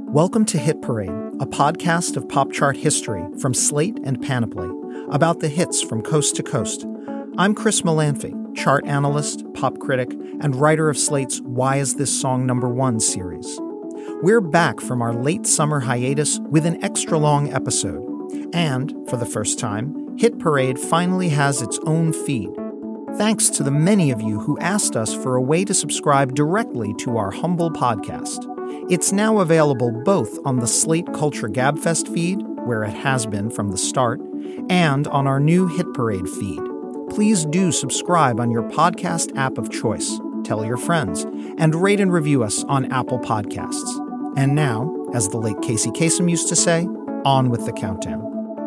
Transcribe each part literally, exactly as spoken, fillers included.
Welcome to Hit Parade, a podcast of pop chart history from Slate and Panoply, about the hits from coast to coast. I'm Chris Molanphy, chart analyst, pop critic, and writer of Slate's Why Is This Song Number One series. We're back from our late summer hiatus with an extra-long episode. And, for the first time, Hit Parade finally has its own feed. Thanks to the many of you who asked us for a way to subscribe directly to our humble podcast. It's now available both on the Slate Culture Gabfest feed, where it has been from the start, and on our new Hit Parade feed. Please do subscribe on your podcast app of choice, tell your friends, and rate and review us on Apple Podcasts. And now, as the late Casey Kasem used to say, on with the countdown.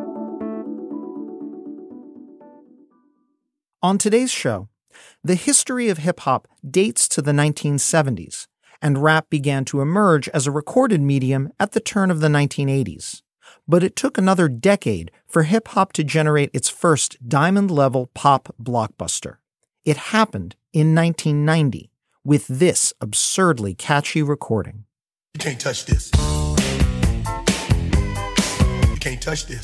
On today's show, the history of hip-hop dates to the nineteen seventies, and rap began to emerge as a recorded medium at the turn of the nineteen eighties. But it took another decade for hip-hop to generate its first diamond-level pop blockbuster. It happened in nineteen ninety with this absurdly catchy recording. You can't touch this. You can't touch this.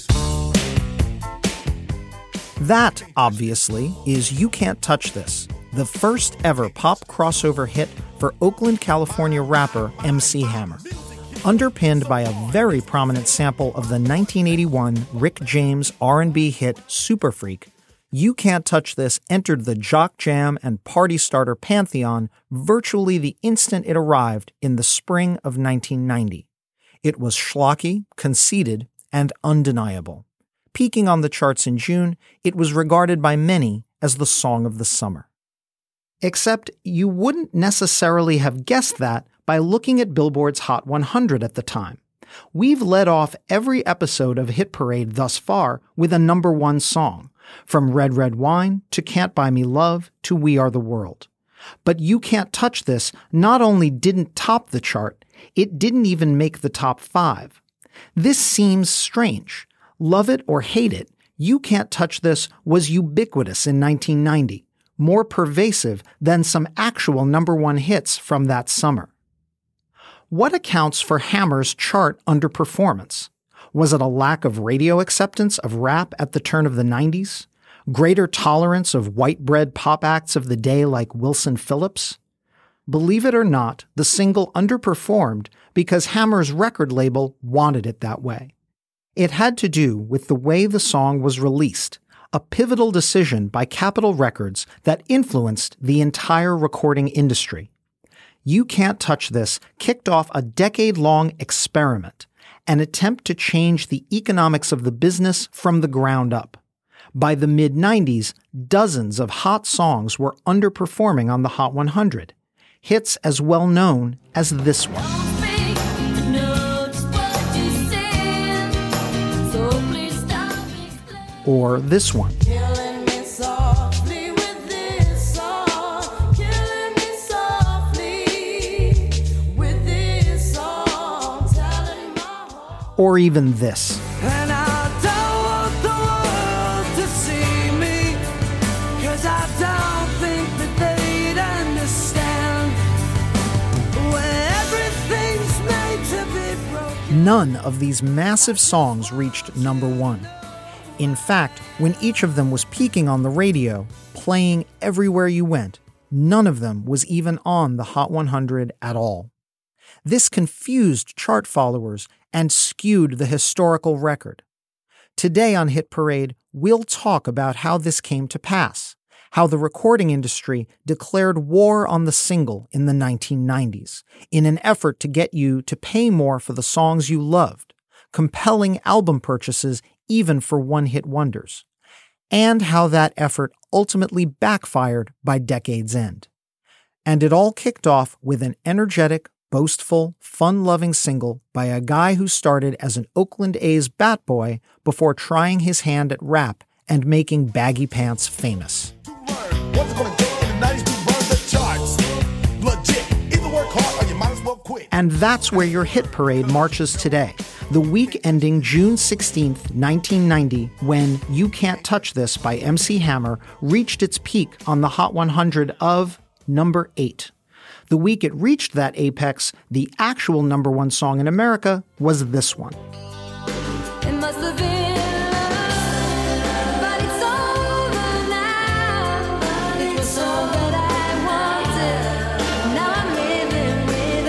That, obviously, is You Can't Touch This, the first ever pop crossover hit for Oakland, California rapper M C Hammer. Underpinned by a very prominent sample of the nineteen eighty-one Rick James R and B hit Super Freak, You Can't Touch This entered the jock jam and party starter pantheon virtually the instant it arrived in the spring of nineteen ninety. It was schlocky, conceited, and undeniable. Peaking on the charts in June, it was regarded by many as the song of the summer. Except you wouldn't necessarily have guessed that by looking at Billboard's Hot one hundred at the time. We've led off every episode of Hit Parade thus far with a number one song, from Red Red Wine to Can't Buy Me Love to We Are the World. But You Can't Touch This not only didn't top the chart, it didn't even make the top five. This seems strange. Love it or hate it, You Can't Touch This was ubiquitous in nineteen ninety, more pervasive than some actual number one hits from that summer. What accounts for Hammer's chart underperformance? Was it a lack of radio acceptance of rap at the turn of the nineties? Greater tolerance of white bread pop acts of the day like Wilson Phillips? Believe it or not, the single underperformed because Hammer's record label wanted it that way. It had to do with the way the song was released, a pivotal decision by Capitol Records that influenced the entire recording industry. You Can't Touch This kicked off a decade-long experiment, an attempt to change the economics of the business from the ground up. By the mid nineties, dozens of hot songs were underperforming on the Hot one hundred, hits as well known as this one. Or this one. Killing me softly with this song. Killing me softly with this song. Telling my heart. Or even this. And I don't want the world to see me, 'cause I don't think that they'd understand when everything's made to be broken. None of these massive songs reached number one. In fact, when each of them was peaking on the radio, playing everywhere you went, none of them was even on the Hot one hundred at all. This confused chart followers and skewed the historical record. Today on Hit Parade, we'll talk about how this came to pass, how the recording industry declared war on the single in the nineteen nineties in an effort to get you to pay more for the songs you loved, compelling album purchases even for one-hit wonders, and how that effort ultimately backfired by decade's end. And it all kicked off with an energetic, boastful, fun-loving single by a guy who started as an Oakland A's bat boy before trying his hand at rap and making baggy pants famous. And that's where your Hit Parade marches today, the week ending June sixteenth, nineteen ninety, when You Can't Touch This by M C Hammer reached its peak on the Hot one hundred of number eight. The week it reached that apex, the actual number one song in America was this one. It must have been love, but it's over now. It was all that I wanted. Now I'm living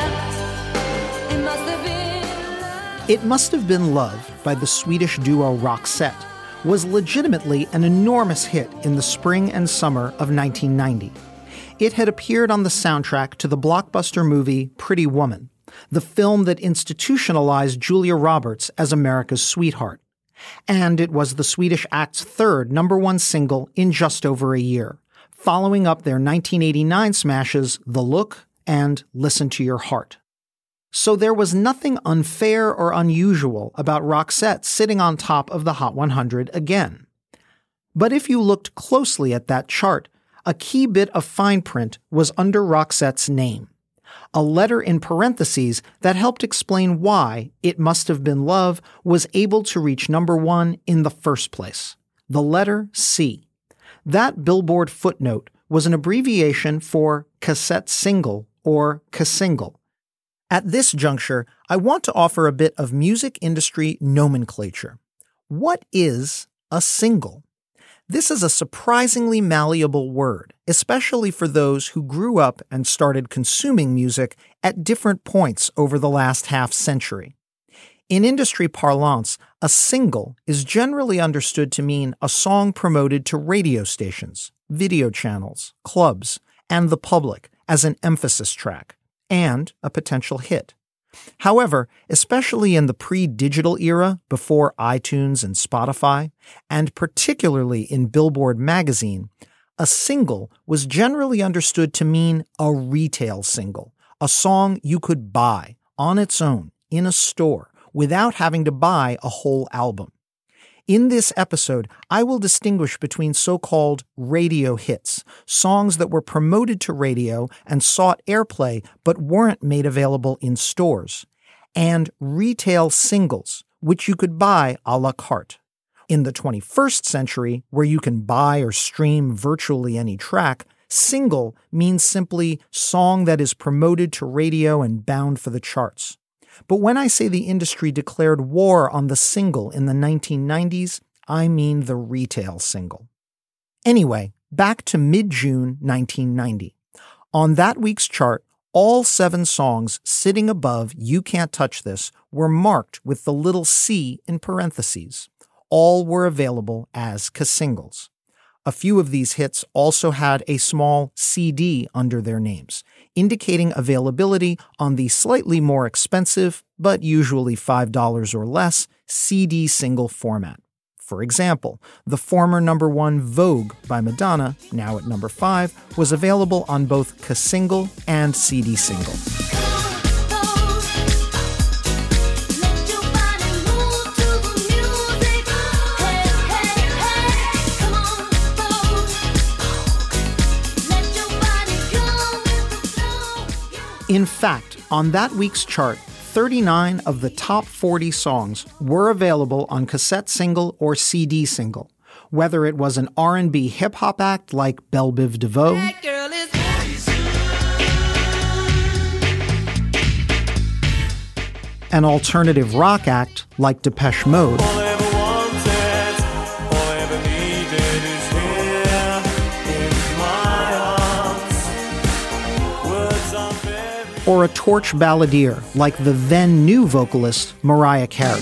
without. It must have been love. It Must Have Been Love by the Swedish duo Roxette was legitimately an enormous hit in the spring and summer of nineteen ninety. It had appeared on the soundtrack to the blockbuster movie Pretty Woman, the film that institutionalized Julia Roberts as America's sweetheart. And it was the Swedish act's third number one single in just over a year, following up their nineteen eighty-nine smashes The Look and Listen to Your Heart. So there was nothing unfair or unusual about Roxette sitting on top of the Hot one hundred again. But if you looked closely at that chart, a key bit of fine print was under Roxette's name, a letter in parentheses that helped explain why It Must Have Been Love was able to reach number one in the first place, the letter C. That Billboard footnote was an abbreviation for cassette single or cassingle. At this juncture, I want to offer a bit of music industry nomenclature. What is a single? This is a surprisingly malleable word, especially for those who grew up and started consuming music at different points over the last half century. In industry parlance, a single is generally understood to mean a song promoted to radio stations, video channels, clubs, and the public as an emphasis track, and a potential hit. However, especially in the pre-digital era before iTunes and Spotify, and particularly in Billboard magazine, a single was generally understood to mean a retail single, a song you could buy on its own in a store without having to buy a whole album. In this episode, I will distinguish between so-called radio hits, songs that were promoted to radio and sought airplay but weren't made available in stores, and retail singles, which you could buy a la carte. In the twenty-first century, where you can buy or stream virtually any track, single means simply song that is promoted to radio and bound for the charts. But when I say the industry declared war on the single in the nineteen nineties, I mean the retail single. Anyway, back to mid-June nineteen ninety. On that week's chart, all seven songs sitting above You Can't Touch This were marked with the little C in parentheses. All were available as casingles. A few of these hits also had a small C D under their names, indicating availability on the slightly more expensive, but usually five dollars or less, C D single format. For example, the former number one Vogue by Madonna, now at number five, was available on both casingle and C D single. In fact, on that week's chart, thirty-nine of the top forty songs were available on cassette single or C D single, whether it was an R and B hip-hop act like Belle Biv DeVoe, an alternative rock act like Depeche Mode, or a torch balladeer like the then new vocalist Mariah Carey.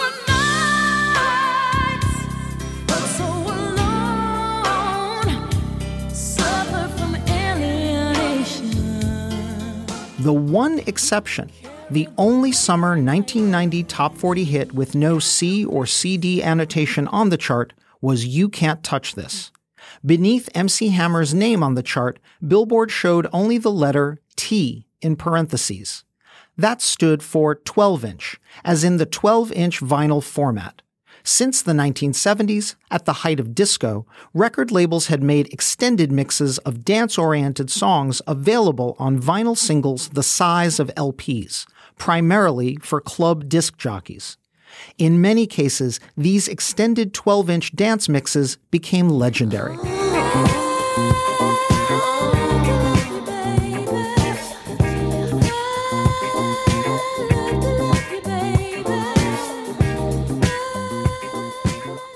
The one exception, the only summer nineteen ninety top forty hit with no C or C D annotation on the chart, was You Can't Touch This. Beneath M C Hammer's name on the chart, Billboard showed only the letter T in parentheses. That stood for twelve inch, as in the twelve inch vinyl format. Since the nineteen seventies, at the height of disco, record labels had made extended mixes of dance-oriented songs available on vinyl singles the size of L Ps, primarily for club disc jockeys. In many cases, these extended twelve inch dance mixes became legendary.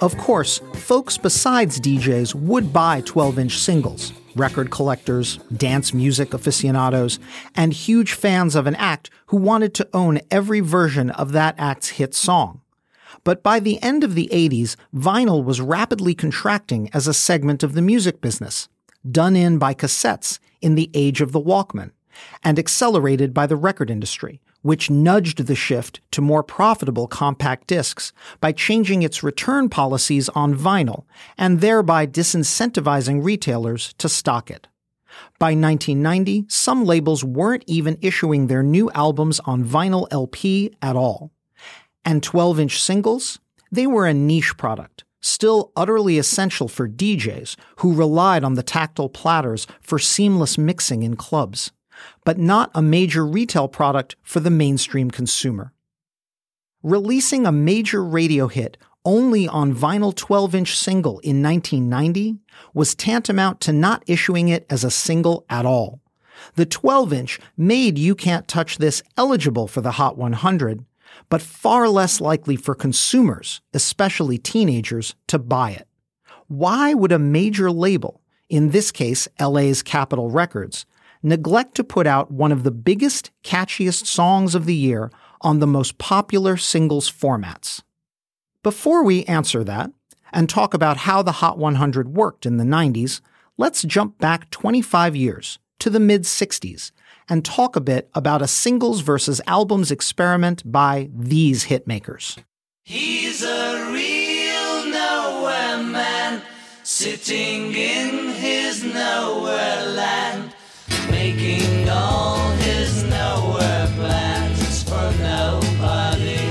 Of course, folks besides D Js would buy twelve-inch singles, record collectors, dance music aficionados, and huge fans of an act who wanted to own every version of that act's hit song. But by the end of the eighties, vinyl was rapidly contracting as a segment of the music business, done in by cassettes in the age of the Walkman, and accelerated by the record industry, which nudged the shift to more profitable compact discs by changing its return policies on vinyl and thereby disincentivizing retailers to stock it. By nineteen ninety, some labels weren't even issuing their new albums on vinyl L P at all. And twelve-inch singles? They were a niche product, still utterly essential for D Js who relied on the tactile platters for seamless mixing in clubs, but not a major retail product for the mainstream consumer. Releasing a major radio hit only on vinyl twelve-inch single in nineteen ninety was tantamount to not issuing it as a single at all. The twelve-inch made You Can't Touch This eligible for the Hot one hundred, but far less likely for consumers, especially teenagers, to buy it. Why would a major label, in this case L A's Capitol Records, neglect to put out one of the biggest, catchiest songs of the year on the most popular singles formats? Before we answer that, and talk about how the Hot one hundred worked in the nineties, let's jump back twenty-five years, to the mid-sixties, and talk a bit about a singles versus albums experiment by these hitmakers. He's a real nowhere man, sitting in his nowhere land, making all his nowhere plans for nobody.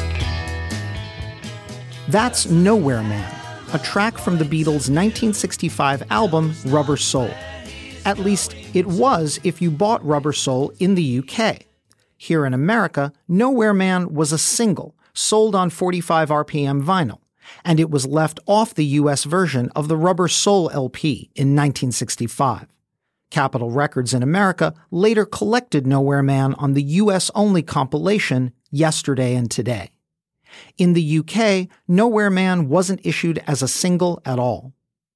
That's Nowhere Man, a track from the Beatles' nineteen sixty-five album Rubber Soul. At least, it was if you bought Rubber Soul in the U K. Here in America, Nowhere Man was a single sold on forty-five R P M vinyl, and it was left off the U S version of the Rubber Soul L P in nineteen sixty-five. Capitol Records in America later collected Nowhere Man on the U S-only compilation Yesterday and Today. In the U K, Nowhere Man wasn't issued as a single at all.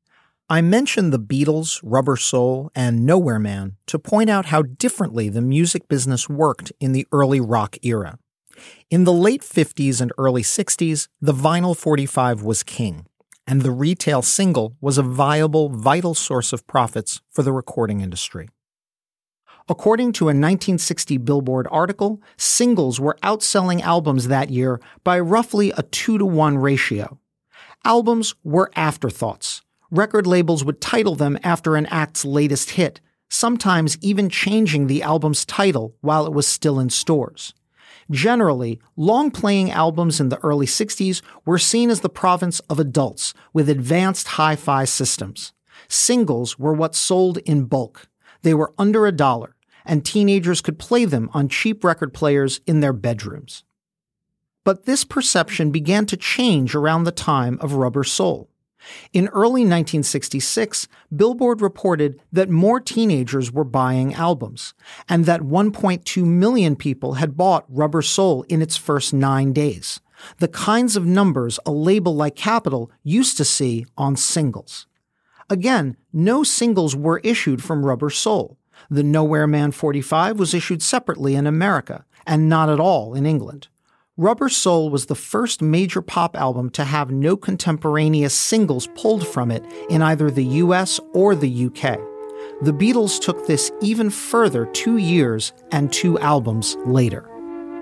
I mentioned the Beatles, Rubber Soul, and Nowhere Man to point out how differently the music business worked in the early rock era. In the late fifties and early sixties, the vinyl forty-five was king, and the retail single was a viable, vital source of profits for the recording industry. According to a nineteen sixty Billboard article, singles were outselling albums that year by roughly a two to one ratio. Albums were afterthoughts. Record labels would title them after an act's latest hit, sometimes even changing the album's title while it was still in stores. Generally, long-playing albums in the early sixties were seen as the province of adults with advanced hi-fi systems. Singles were what sold in bulk. They were under a dollar, and teenagers could play them on cheap record players in their bedrooms. But this perception began to change around the time of Rubber Soul. In early nineteen sixty-six, Billboard reported that more teenagers were buying albums, and that one point two million people had bought Rubber Soul in its first nine days, the kinds of numbers a label like Capitol used to see on singles. Again, no singles were issued from Rubber Soul. The Nowhere Man forty-five was issued separately in America, and not at all in England. Rubber Soul was the first major pop album to have no contemporaneous singles pulled from it in either the U S or the U K. The Beatles took this even further two years and two albums later.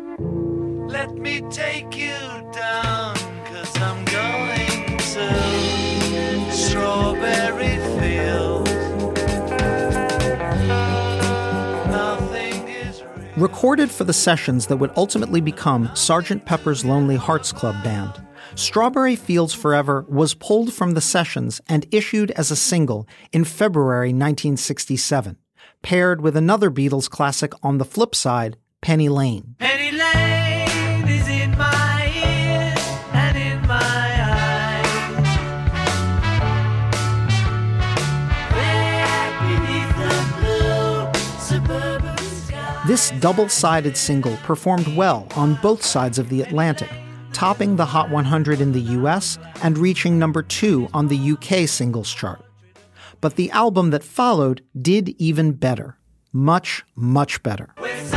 Let me take you down, 'cause I'm going to Strawberry Fields. Nothing is real. Recorded for the sessions that would ultimately become Sergeant Pepper's Lonely Hearts Club Band, Strawberry Fields Forever was pulled from the sessions and issued as a single in February nineteen sixty-seven, paired with another Beatles classic on the flip side, Penny Lane. Penny Lane is in my ears and in my eyes. There beneath the blue suburban sky. This double-sided single performed well on both sides of the Atlantic, topping the Hot one hundred in the U S and reaching number two on the U K singles chart. But the album that followed did even better. Much, much better.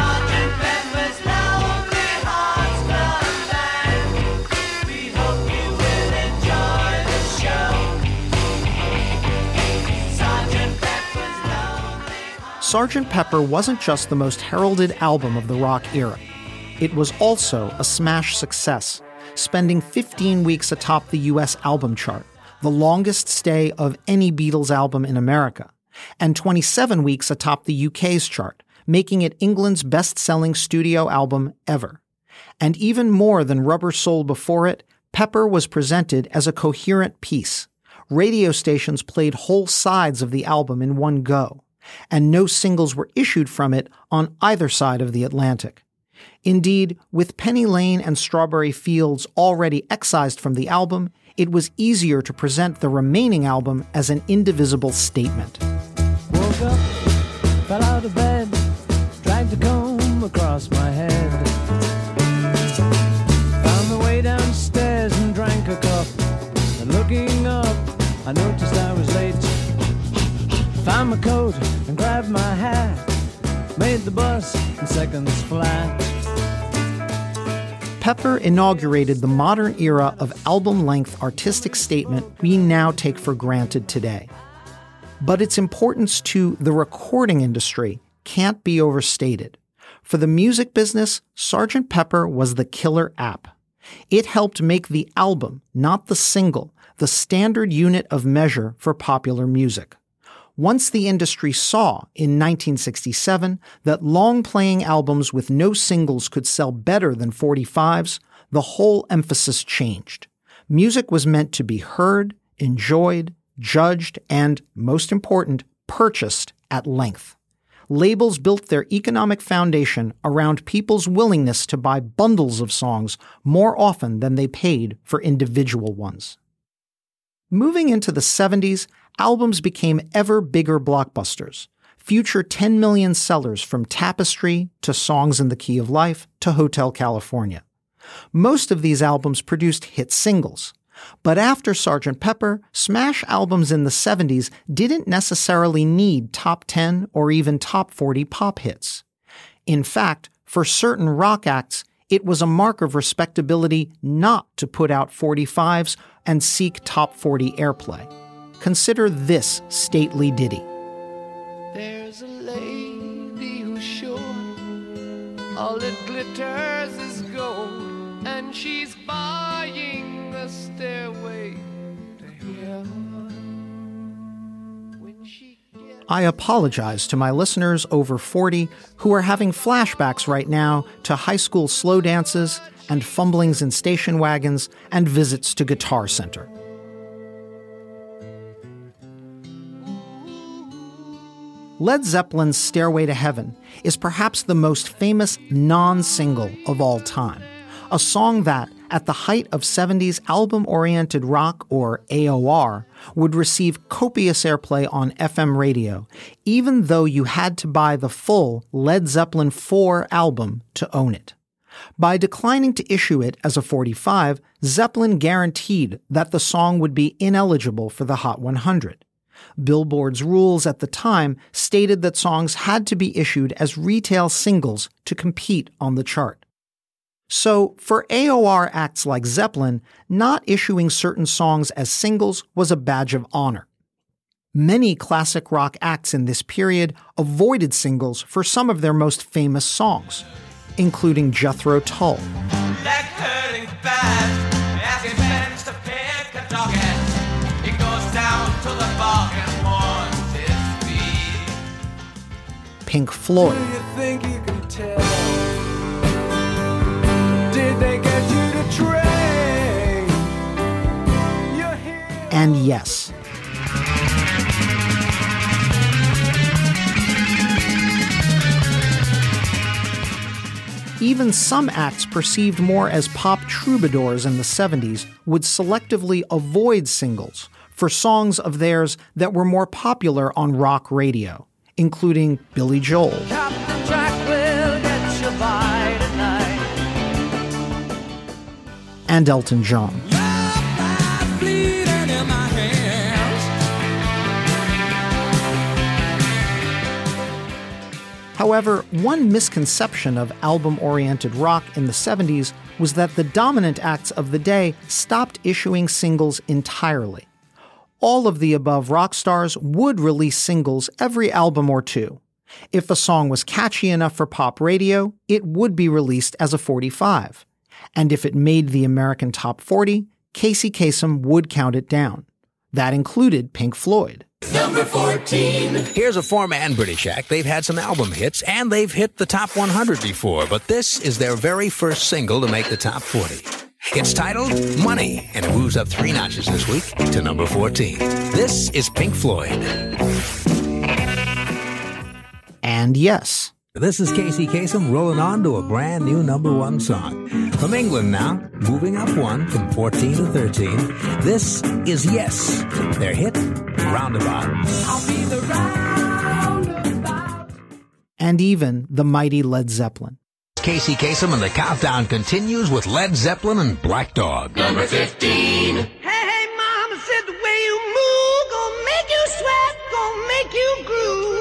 Sergeant Pepper wasn't just the most heralded album of the rock era. It was also a smash success, spending fifteen weeks atop the U S album chart, the longest stay of any Beatles album in America, and twenty-seven weeks atop the U K's chart, making it England's best-selling studio album ever. And even more than Rubber Soul before it, Pepper was presented as a coherent piece. Radio stations played whole sides of the album in one go, and no singles were issued from it on either side of the Atlantic. Indeed, with Penny Lane and Strawberry Fields already excised from the album, it was easier to present the remaining album as an indivisible statement. Woke up, fell out of bed, dragged a comb across my head. Found the way downstairs and drank a cup. And looking up, I noticed I was late. Found my coat and grabbed my hat. Made the bus in seconds flat. Pepper inaugurated the modern era of album-length artistic statement we now take for granted today. But its importance to the recording industry can't be overstated. For the music business, Sergeant Pepper was the killer app. It helped make the album, not the single, the standard unit of measure for popular music. Once the industry saw, in nineteen sixty-seven, that long-playing albums with no singles could sell better than forty-fives, the whole emphasis changed. Music was meant to be heard, enjoyed, judged, and, most important, purchased at length. Labels built their economic foundation around people's willingness to buy bundles of songs more often than they paid for individual ones. Moving into the seventies, albums became ever bigger blockbusters, future ten million sellers from Tapestry to Songs in the Key of Life to Hotel California. Most of these albums produced hit singles. But after Sergeant Pepper, smash albums in the seventies didn't necessarily need top ten or even top forty pop hits. In fact, for certain rock acts, it was a mark of respectability not to put out forty-fives and seek top forty airplay. Consider this stately ditty. There's a lady who's sure all that glitters is gold, and she's buying a stairway to heaven. When she gets... I apologize to my listeners over forty who are having flashbacks right now to high school slow dances and fumblings in station wagons and visits to Guitar Center. Led Zeppelin's Stairway to Heaven is perhaps the most famous non-single of all time, a song that, at the height of seventies album-oriented rock, or A O R, would receive copious airplay on F M radio, even though you had to buy the full Led Zeppelin four album to own it. By declining to issue it as a forty-five, Zeppelin guaranteed that the song would be ineligible for the Hot one hundred. Billboard's rules at the time stated that songs had to be issued as retail singles to compete on the chart. So, for A O R acts like Zeppelin, not issuing certain songs as singles was a badge of honor. Many classic rock acts in this period avoided singles for some of their most famous songs, including Jethro Tull. Like hurting bad, as he bends to pick a dog at, he goes down to the bar and warms his feet. Pink Floyd. Do you think you can tell? Did they get you to train? You're here. And yes, even some acts perceived more as pop troubadours in the seventies would selectively avoid singles for songs of theirs that were more popular on rock radio, including Billy Joel. Captain Jack will get you by tonight. and Elton John. However, one misconception of album-oriented rock in the seventies was that the dominant acts of the day stopped issuing singles entirely. All of the above rock stars would release singles every album or two. If a song was catchy enough for pop radio, it would be released as a forty-five. And if it made the American Top forty, Casey Kasem would count it down. That included Pink Floyd. Number fourteen. Here's a four-man British act. They've had some album hits, and they've hit the top one hundred before, but this is their very first single to make the top forty. It's titled Money, and it moves up three notches this week to number fourteen. This is Pink Floyd. And yes, This is Casey Kasem rolling on to a brand new number one song. From England now, moving up one from fourteen to thirteen. This is Yes, their hit, Roundabout. I'll be the roundabout. And even the mighty Led Zeppelin. Casey Kasem, and the countdown continues with Led Zeppelin and Black Dog. Number fifteen. Hey, hey, mama said the way you move gonna make you sweat, gonna make you groove.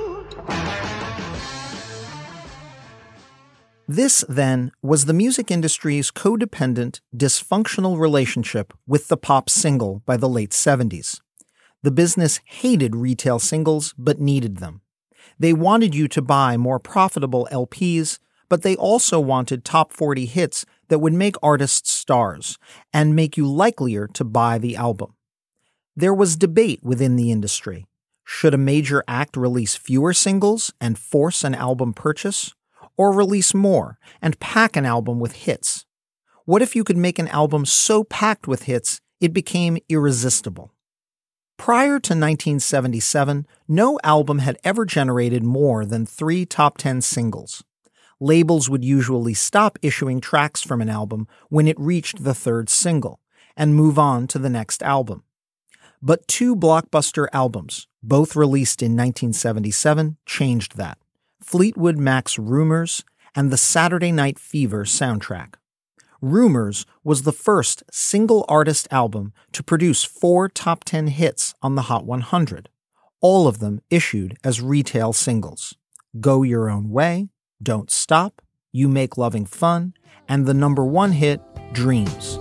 This, then, was the music industry's codependent, dysfunctional relationship with the pop single by the late seventies. The business hated retail singles, but needed them. They wanted you to buy more profitable L Ps, but they also wanted top forty hits that would make artists stars and make you likelier to buy the album. There was debate within the industry. Should a major act release fewer singles and force an album purchase? Or release more and pack an album with hits? What if you could make an album so packed with hits it became irresistible? Prior to nineteen seventy-seven, no album had ever generated more than three top ten singles. Labels would usually stop issuing tracks from an album when it reached the third single and move on to the next album. But two blockbuster albums, both released in nineteen seventy-seven, changed that. Fleetwood Mac's Rumors and the Saturday Night Fever soundtrack. Rumors was the first single artist album to produce four top ten hits on the Hot one hundred, all of them issued as retail singles. Go Your Own Way, Don't Stop, You Make Loving Fun, and the number one hit, Dreams.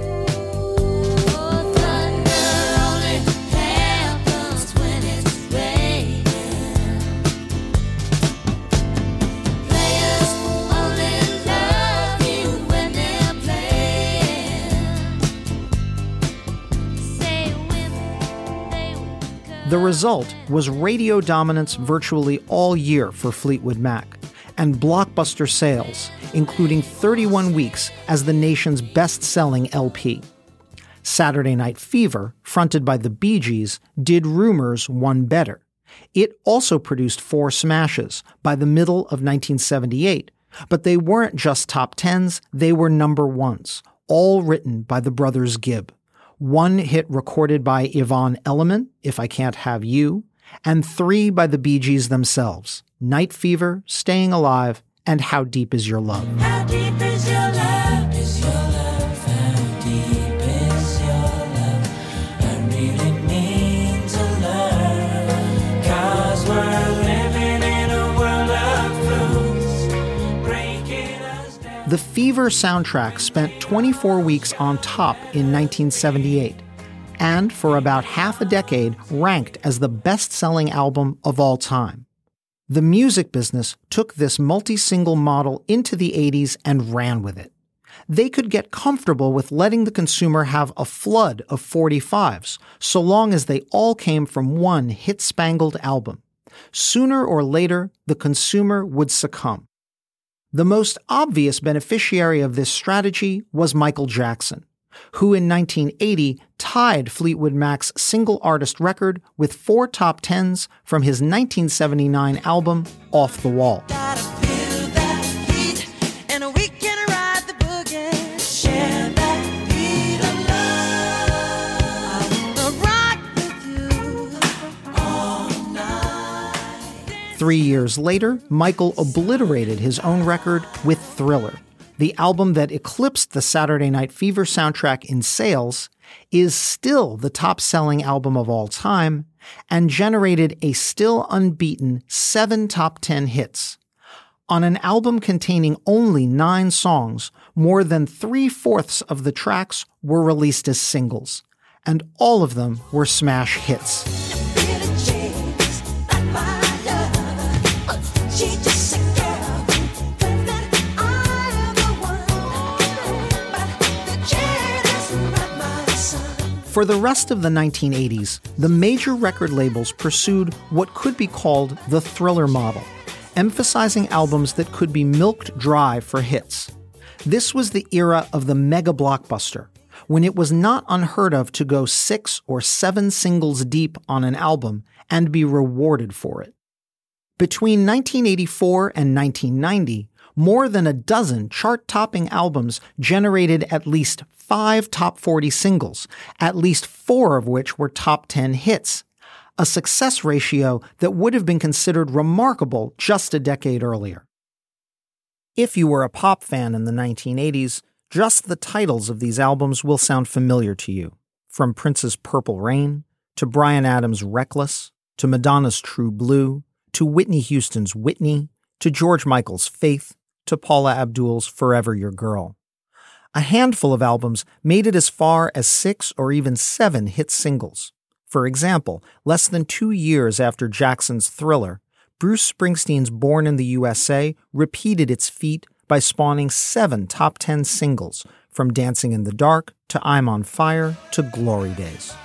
The result was radio dominance virtually all year for Fleetwood Mac, and blockbuster sales, including thirty-one weeks as the nation's best-selling L P. Saturday Night Fever, fronted by the Bee Gees, did Rumors one better. It also produced four smashes by the middle of nineteen seventy-eight, but they weren't just top tens, they were number ones, all written by the brothers Gibb. One hit recorded by Yvonne Elliman, If I Can't Have You, and three by the Bee Gees themselves, Night Fever, Staying Alive, and How Deep Is Your Love. How deep is your love? Is your love? How deep is your love? I really mean to learn. 'Cause we're living in a world of fools, breaking us down. The Fever soundtrack spent twenty-four weeks on top in nineteen seventy-eight, and for about half a decade ranked as the best-selling album of all time. The music business took this multi-single model into the eighties and ran with it. They could get comfortable with letting the consumer have a flood of forty-fives, so long as they all came from one hit-spangled album. Sooner or later, the consumer would succumb. The most obvious beneficiary of this strategy was Michael Jackson, who in nineteen eighty tied Fleetwood Mac's single artist record with four top tens from his nineteen seventy-nine album, Off the Wall. Gotta feel that heat, and we can ride the boogie. Share that beat of love. I wanna rock with you all night. Three years later, Michael obliterated his own record with Thriller, the album that eclipsed the Saturday Night Fever soundtrack in sales, is still the top-selling album of all time and generated a still unbeaten seven top ten hits. On an album containing only nine songs, more than three-fourths of the tracks were released as singles, and all of them were smash hits. For the rest of the nineteen eighties, the major record labels pursued what could be called the Thriller model, emphasizing albums that could be milked dry for hits. This was the era of the mega blockbuster, when it was not unheard of to go six or seven singles deep on an album and be rewarded for it. Between nineteen eighty-four and nineteen ninety, more than a dozen chart-topping albums generated at least five top forty singles, at least four of which were top ten hits, a success ratio that would have been considered remarkable just a decade earlier. If you were a pop fan in the nineteen eighties, just the titles of these albums will sound familiar to you, from Prince's Purple Rain, to Bryan Adams' Reckless, to Madonna's True Blue, to Whitney Houston's Whitney, to George Michael's Faith, to Paula Abdul's Forever Your Girl. A handful of albums made it as far as six or even seven hit singles. For example, less than two years after Jackson's Thriller, Bruce Springsteen's Born in the U S A repeated its feat by spawning seven top ten singles, from Dancing in the Dark to I'm on Fire to Glory Days.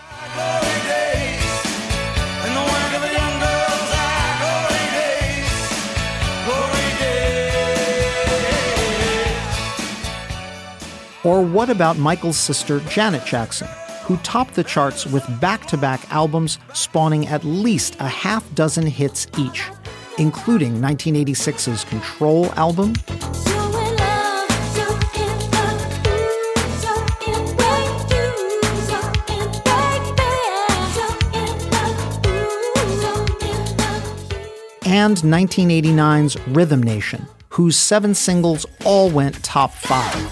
Or what about Michael's sister, Janet Jackson, who topped the charts with back-to-back albums spawning at least a half dozen hits each, including nineteen eighty-six's Control album, and nineteen eighty-nine's Rhythm Nation, whose seven singles all went top five.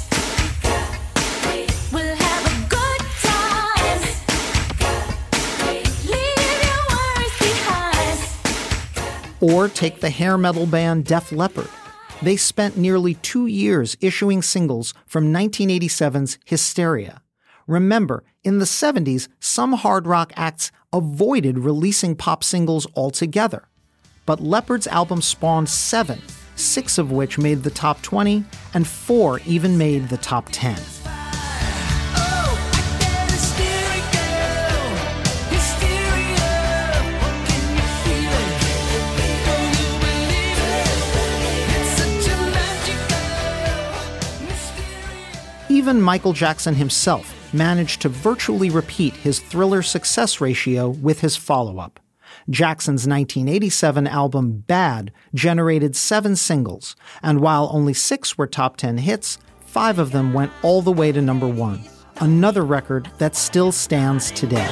Or take the hair metal band Def Leppard. They spent nearly two years issuing singles from nineteen eighty-seven's Hysteria. Remember, in the seventies, some hard rock acts avoided releasing pop singles altogether. But Leppard's album spawned seven, six of which made the top twenty, and four even made the top ten. Even Michael Jackson himself managed to virtually repeat his Thriller success ratio with his follow-up. Jackson's nineteen eighty-seven album Bad generated seven singles, and while only six were top ten hits, five of them went all the way to number one, another record that still stands today.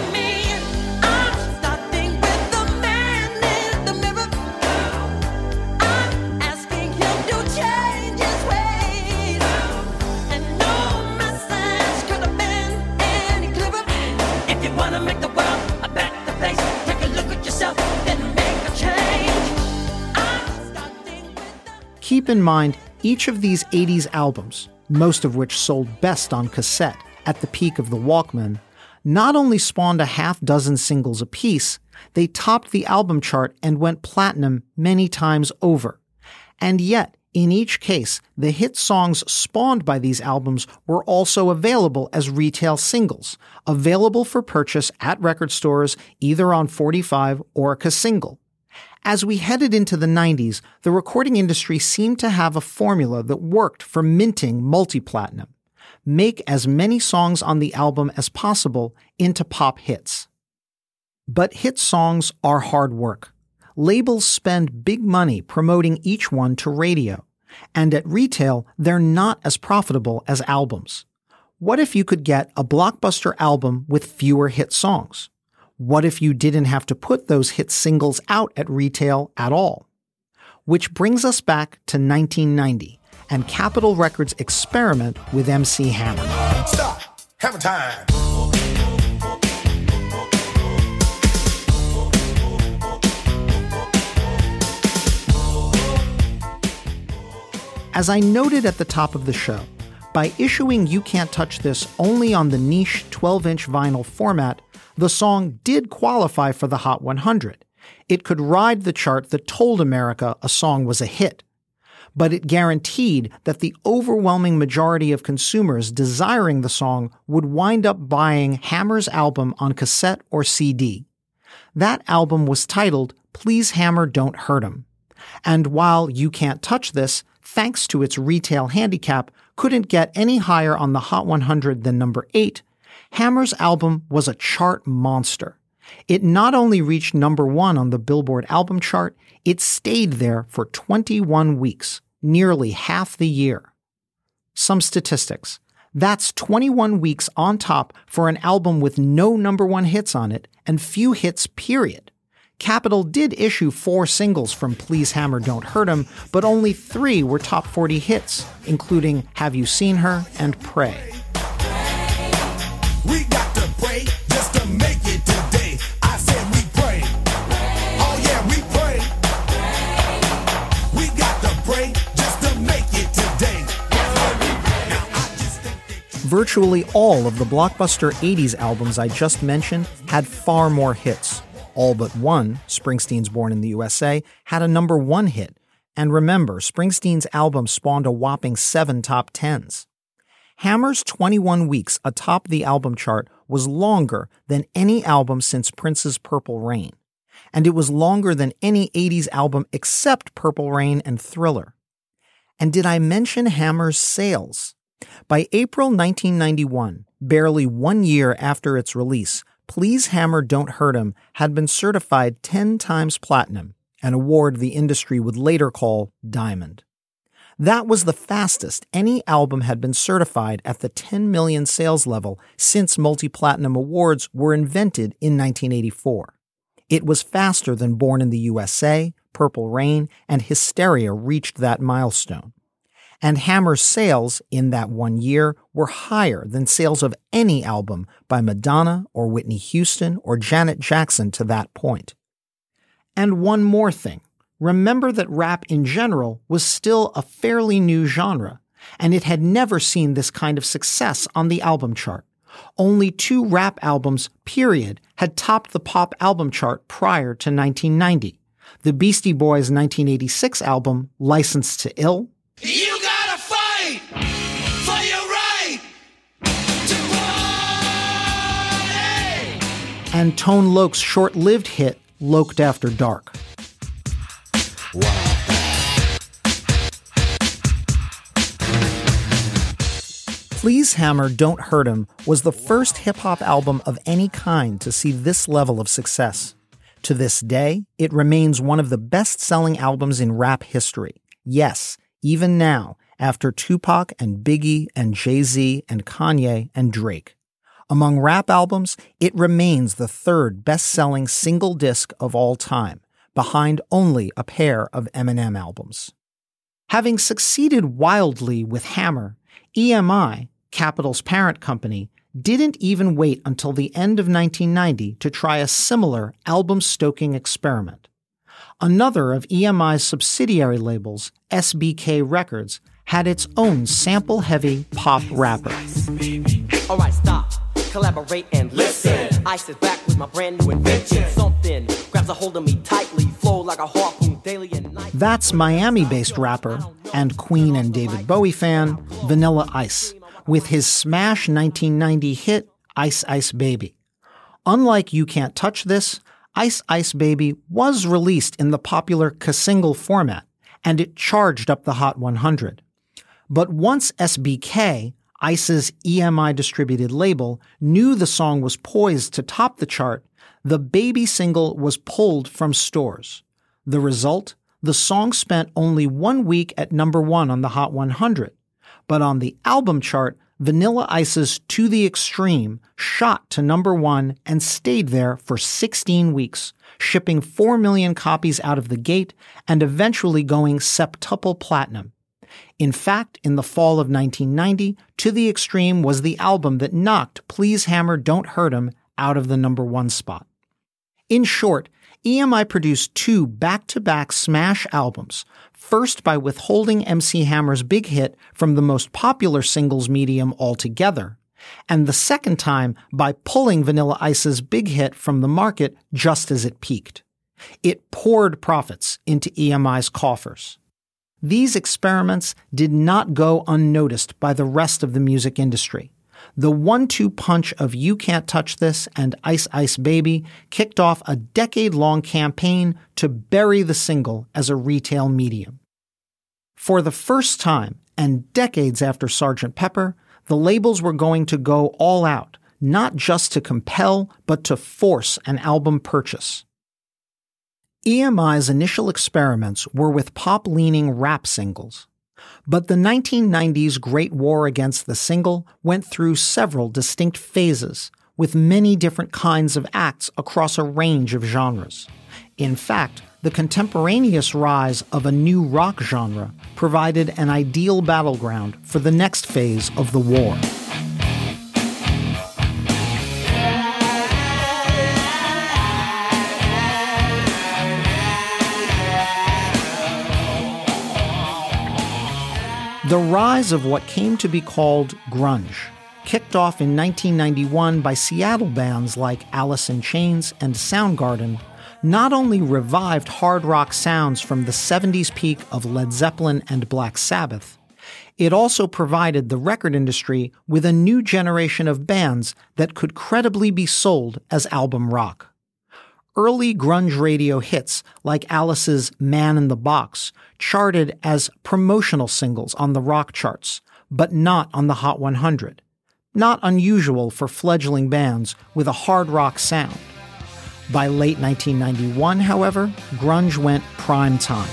Keep in mind, each of these eighties albums, most of which sold best on cassette at the peak of the Walkman, not only spawned a half dozen singles apiece, they topped the album chart and went platinum many times over. And yet, in each case, the hit songs spawned by these albums were also available as retail singles, available for purchase at record stores either on forty-five or a single. As we headed into the nineties, the recording industry seemed to have a formula that worked for minting multi-platinum. Make as many songs on the album as possible into pop hits. But hit songs are hard work. Labels spend big money promoting each one to radio, and at retail, they're not as profitable as albums. What if you could get a blockbuster album with fewer hit songs? What if you didn't have to put those hit singles out at retail at all? Which brings us back to nineteen ninety and Capitol Records' experiment with M C Hammer. Stop. Hammer time. As I noted at the top of the show, by issuing You Can't Touch This only on the niche twelve-inch vinyl format, the song did qualify for the Hot one hundred. It could ride the chart that told America a song was a hit. But it guaranteed that the overwhelming majority of consumers desiring the song would wind up buying Hammer's album on cassette or C D. That album was titled Please Hammer Don't Hurt 'Em. And while You Can't Touch This, thanks to its retail handicap, couldn't get any higher on the Hot one hundred than number eight, Hammer's album was a chart monster. It not only reached number one on the Billboard album chart, it stayed there for twenty-one weeks, nearly half the year. Some statistics. That's twenty-one weeks on top for an album with no number one hits on it and few hits, period. Capitol did issue four singles from Please Hammer Don't Hurt 'Em, but only three were top forty hits, including Have You Seen Her and Pray. We got to pray just to make it today. I said we pray. Oh yeah, we pray. We got to pray just to make it today. Now, I just think they- Virtually all of the blockbuster eighties albums I just mentioned had far more hits. All but one, Springsteen's Born in the U S A, had a number one hit. And remember, Springsteen's album spawned a whopping seven top tens. Hammer's twenty-one weeks atop the album chart was longer than any album since Prince's Purple Rain. And it was longer than any eighties album except Purple Rain and Thriller. And did I mention Hammer's sales? By April nineteen ninety-one, barely one year after its release, Please Hammer Don't Hurt 'Em had been certified ten times platinum, an award the industry would later call Diamond. That was the fastest any album had been certified at the ten million sales level since multi-platinum awards were invented in nineteen eighty-four. It was faster than Born in the U S A, Purple Rain, and Hysteria reached that milestone. And Hammer's sales in that one year were higher than sales of any album by Madonna or Whitney Houston or Janet Jackson to that point. And one more thing. Remember that rap in general was still a fairly new genre, and it had never seen this kind of success on the album chart. Only two rap albums, period, had topped the pop album chart prior to nineteen ninety. The Beastie Boys' nineteen eighty-six album, Licensed to Ill, You gotta fight for your right to party! and Tone Loc's short-lived hit, Loked After Dark. Please Hammer Don't Hurt 'Em was the first hip-hop album of any kind to see this level of success. To this day, it remains one of the best-selling albums in rap history. Yes, even now, after Tupac and Biggie and Jay-Z and Kanye and Drake. Among rap albums, it remains the third best-selling single disc of all time, behind only a pair of Eminem albums. Having succeeded wildly with Hammer, E M I, Capitol's parent company, didn't even wait until the end of nineteen ninety to try a similar album-stoking experiment. Another of E M I's subsidiary labels, S B K Records, had its own sample-heavy pop rapper. Alright, stop, collaborate and listen. I sit back with my brand new invention. Something grabs a hold of me tightly, flow like a harpoon daily and nightly. That's Miami-based rapper and Queen and David Bowie fan, Vanilla Ice, with his smash nineteen ninety hit, Ice Ice Baby. Unlike You Can't Touch This, Ice Ice Baby was released in the popular Ka-single format, and it charged up the Hot one hundred. But once S B K, Ice's E M I distributed label, knew the song was poised to top the chart, the Baby single was pulled from stores. The result? The song spent only one week at number one on the Hot one hundred. But on the album chart, Vanilla Ice's To the Extreme shot to number one and stayed there for sixteen weeks, shipping four million copies out of the gate and eventually going septuple platinum. In fact, in the fall of nineteen ninety, To the Extreme was the album that knocked Please Hammer Don't Hurt 'Em out of the number one spot. In short, E M I produced two back-to-back smash albums, first by withholding M C Hammer's big hit from the most popular singles medium altogether, and the second time by pulling Vanilla Ice's big hit from the market just as it peaked. It poured profits into E M I's coffers. These experiments did not go unnoticed by the rest of the music industry. The one two punch of You Can't Touch This and Ice Ice Baby kicked off a decade-long campaign to bury the single as a retail medium. For the first time, and decades after Sergeant Pepper, the labels were going to go all out, not just to compel, but to force an album purchase. E M I's initial experiments were with pop-leaning rap singles. But the nineteen nineties Great War Against the Single went through several distinct phases, with many different kinds of acts across a range of genres. In fact, the contemporaneous rise of a new rock genre provided an ideal battleground for the next phase of the war. The rise of what came to be called grunge, kicked off in nineteen ninety-one by Seattle bands like Alice in Chains and Soundgarden, not only revived hard rock sounds from the seventies peak of Led Zeppelin and Black Sabbath, it also provided the record industry with a new generation of bands that could credibly be sold as album rock. Early grunge radio hits like Alice's Man in the Box charted as promotional singles on the rock charts, but not on the Hot one hundred. Not unusual for fledgling bands with a hard rock sound. By late nineteen ninety-one, however, grunge went prime time.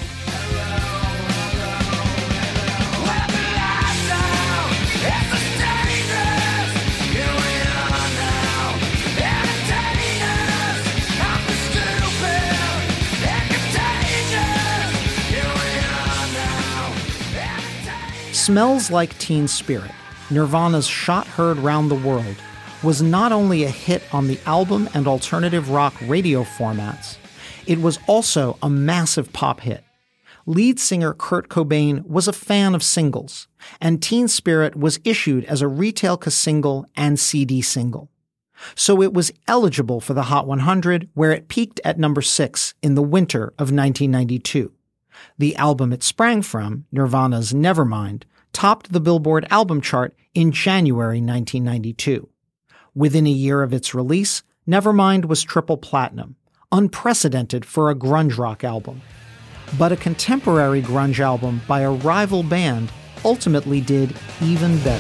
Smells Like Teen Spirit, Nirvana's shot heard round the world, was not only a hit on the album and alternative rock radio formats, it was also a massive pop hit. Lead singer Kurt Cobain was a fan of singles, and Teen Spirit was issued as a retail single and C D single. So it was eligible for the Hot one hundred, where it peaked at number six in the winter of nineteen ninety-two. The album it sprang from, Nirvana's Nevermind, topped the Billboard album chart in January nineteen ninety-two. Within a year of its release, Nevermind was triple platinum, unprecedented for a grunge rock album. But a contemporary grunge album by a rival band ultimately did even better.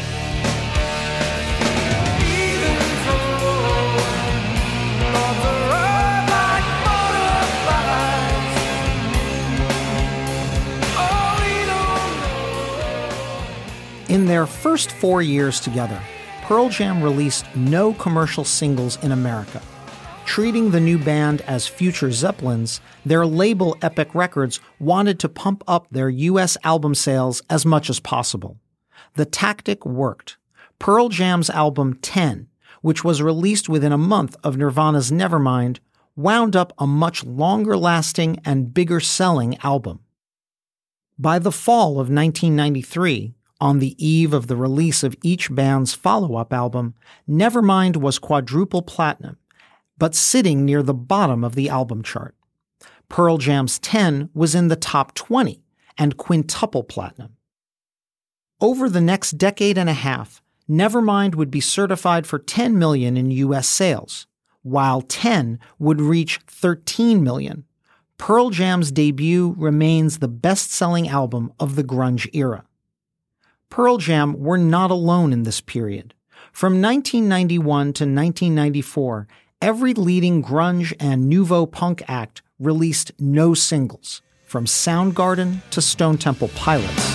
In their first four years together, Pearl Jam released no commercial singles in America. Treating the new band as future Zeppelins, their label Epic Records wanted to pump up their U S album sales as much as possible. The tactic worked. Pearl Jam's album ten, which was released within a month of Nirvana's Nevermind, wound up a much longer-lasting and bigger-selling album. By the fall of nineteen ninety-three, on the eve of the release of each band's follow-up album, Nevermind was quadruple platinum, but sitting near the bottom of the album chart. Pearl Jam's ten was in the top twenty and quintuple platinum. Over the next decade and a half, Nevermind would be certified for ten million dollars in U S sales, while ten would reach thirteen million dollars. Pearl Jam's debut remains the best-selling album of the grunge era. Pearl Jam were not alone in this period. From nineteen ninety-one to nineteen ninety-four, every leading grunge and nouveau punk act released no singles, from Soundgarden to Stone Temple Pilots.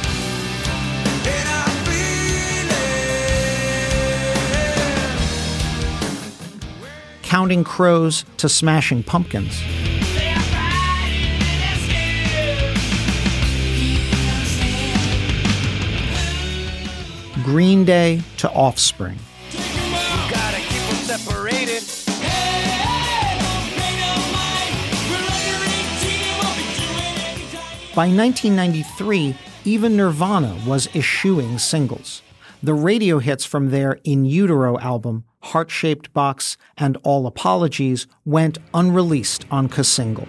Counting Crows to Smashing Pumpkins. Green Day to Offspring. Gotta keep them separated. By nineteen ninety-three, even Nirvana was eschewing singles. The radio hits from their In Utero album, Heart-Shaped Box, and All Apologies went unreleased on Ka-Single.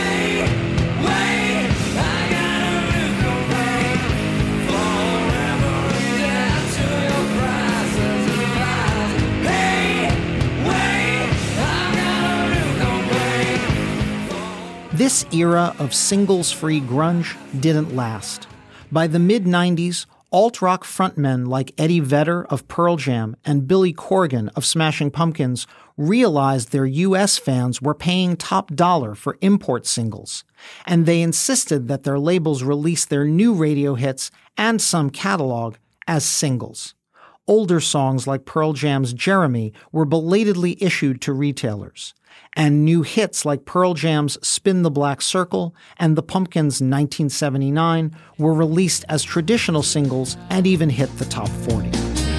This era of singles-free grunge didn't last. By the mid-nineties, alt-rock frontmen like Eddie Vedder of Pearl Jam and Billy Corgan of Smashing Pumpkins realized their U S fans were paying top dollar for import singles, and they insisted that their labels release their new radio hits and some catalog as singles. Older songs like Pearl Jam's Jeremy were belatedly issued to retailers, and new hits like Pearl Jam's Spin the Black Circle and the Pumpkins' nineteen seventy-nine were released as traditional singles and even hit the top forty.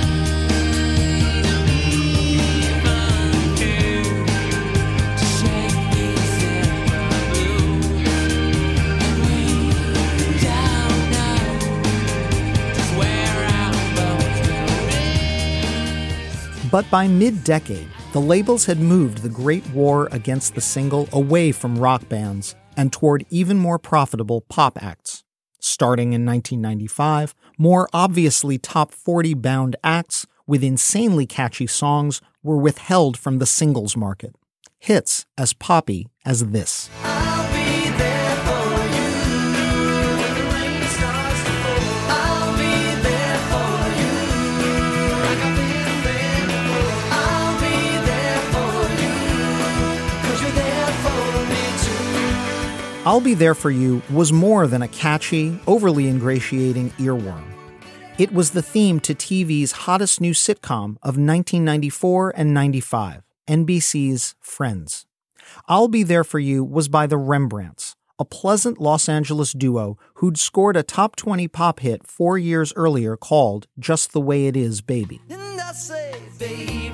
But by mid-decade, the labels had moved the great war against the single away from rock bands and toward even more profitable pop acts. Starting in nineteen ninety-five, more obviously top forty bound acts with insanely catchy songs were withheld from the singles market. Hits as poppy as this. I'll be there for you when the rain starts to fall. I'll be there for you like I've been there before. I'll be there for you 'cause you're there for me too. I'll Be There For You was more than a catchy, overly ingratiating earworm. It was the theme to T V's hottest new sitcom of nineteen ninety-four and ninety-five, N B C's Friends. I'll Be There For You was by the Rembrandts, a pleasant Los Angeles duo who'd scored a top twenty pop hit four years earlier called Just the Way It Is, Baby. And I say, baby,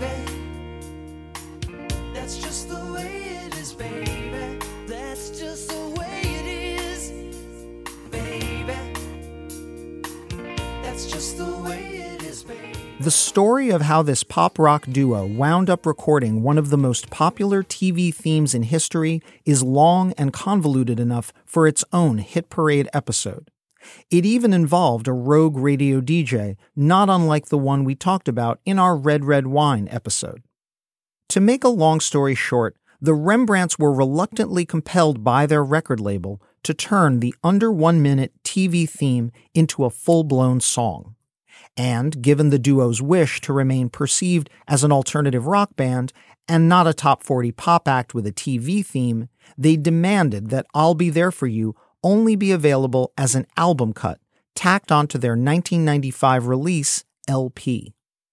that's just the way it is, baby. That's just the way it is, baby. That's just the way it is, baby. The story of how this pop rock duo wound up recording one of the most popular T V themes in history is long and convoluted enough for its own hit parade episode. It even involved a rogue radio D J, not unlike the one we talked about in our Red Red Wine episode. To make a long story short, the Rembrandts were reluctantly compelled by their record label to turn the under one minute T V theme into a full-blown song. And given the duo's wish to remain perceived as an alternative rock band and not a top forty pop act with a T V theme, they demanded that I'll Be There For You only be available as an album cut, tacked onto their nineteen ninety-five release, L P.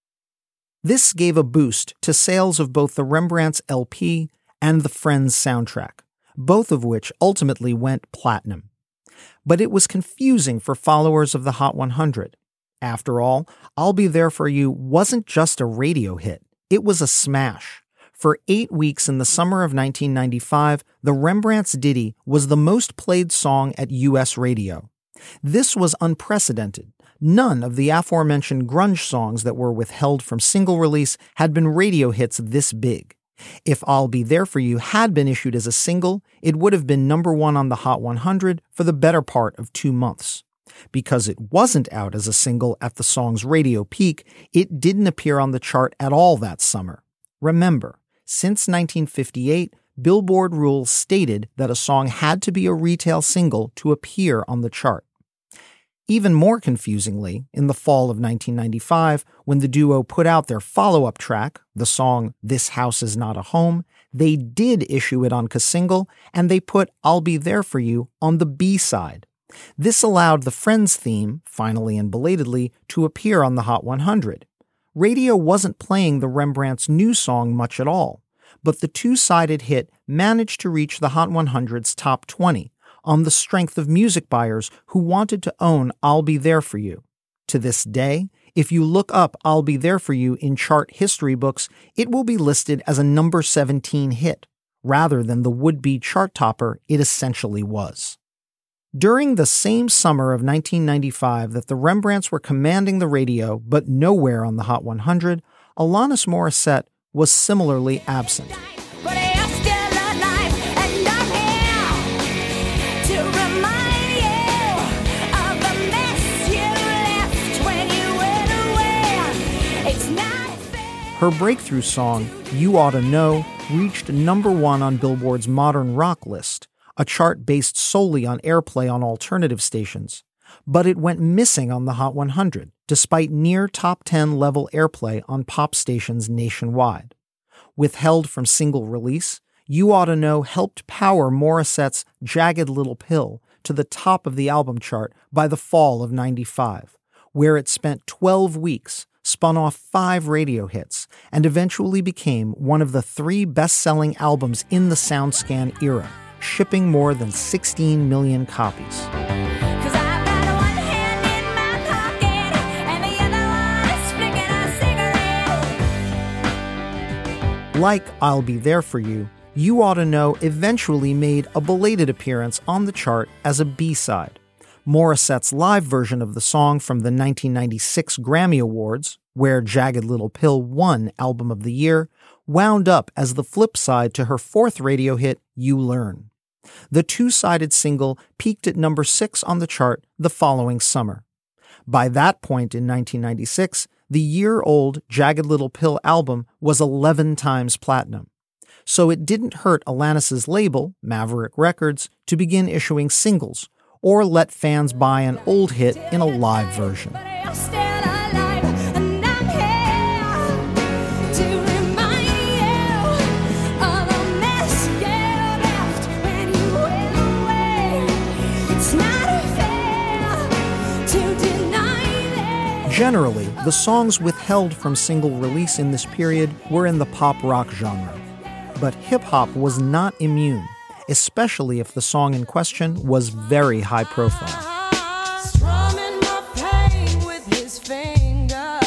This gave a boost to sales of both the Rembrandts L P and the Friends soundtrack, both of which ultimately went platinum. But it was confusing for followers of the Hot one hundred. After all, I'll Be There For You wasn't just a radio hit, it was a smash. For eight weeks in the summer of nineteen ninety-five, the Rembrandts ditty was the most played song at U S radio. This was unprecedented. None of the aforementioned grunge songs that were withheld from single release had been radio hits this big. If I'll Be There For You had been issued as a single, it would have been number one on the Hot one hundred for the better part of two months. Because it wasn't out as a single at the song's radio peak, it didn't appear on the chart at all that summer. Remember, since nineteen fifty-eight, Billboard rules stated that a song had to be a retail single to appear on the chart. Even more confusingly, in the fall of nineteen ninety-five, when the duo put out their follow-up track, the song This House Is Not a Home, they did issue it on Ka-Single, and they put I'll Be There For You on the B-side. This allowed the Friends theme, finally and belatedly, to appear on the Hot one hundred. Radio wasn't playing the Rembrandts' new song much at all, but the two-sided hit managed to reach the Hot one hundred's top twenty on the strength of music buyers who wanted to own I'll Be There For You. To this day, if you look up I'll Be There For You in chart history books, it will be listed as a number seventeen hit, rather than the would-be chart topper it essentially was. During the same summer of nineteen ninety-five that the Rembrandts were commanding the radio but nowhere on the Hot one hundred, Alanis Morissette was similarly absent. But I'm still alive, and I'm here to remind you of the mess you left when you went away. It's not fair. Her breakthrough song, You Oughta Know, reached number one on Billboard's Modern Rock list, a chart based solely on airplay on alternative stations. But it went missing on the Hot one hundred, despite near top ten level airplay on pop stations nationwide. Withheld from single release, You Oughta Know helped power Morissette's Jagged Little Pill to the top of the album chart by the fall of ninety-five, where it spent twelve weeks, spun off five radio hits, and eventually became one of the three best-selling albums in the SoundScan era, shipping more than sixteen million copies. Like I'll Be There For You, You Oughta Know eventually made a belated appearance on the chart as a B-side. Morissette's live version of the song from the nineteen ninety-six Grammy Awards, where Jagged Little Pill won Album of the Year, wound up as the flip side to her fourth radio hit, You Learn. The two-sided single peaked at number six on the chart the following summer. By that point in nineteen ninety-six, the year-old Jagged Little Pill album was eleven times platinum. So it didn't hurt Alanis's label, Maverick Records, to begin issuing singles, or let fans buy an old hit in a live version. But I'm still alive, and I'm here to remind you of the mess you left when you went away. It's not fair to deny that. Generally, the songs withheld from single release in this period were in the pop rock genre. But hip-hop was not immune, especially if the song in question was very high profile. Strumming my pain with his fingers,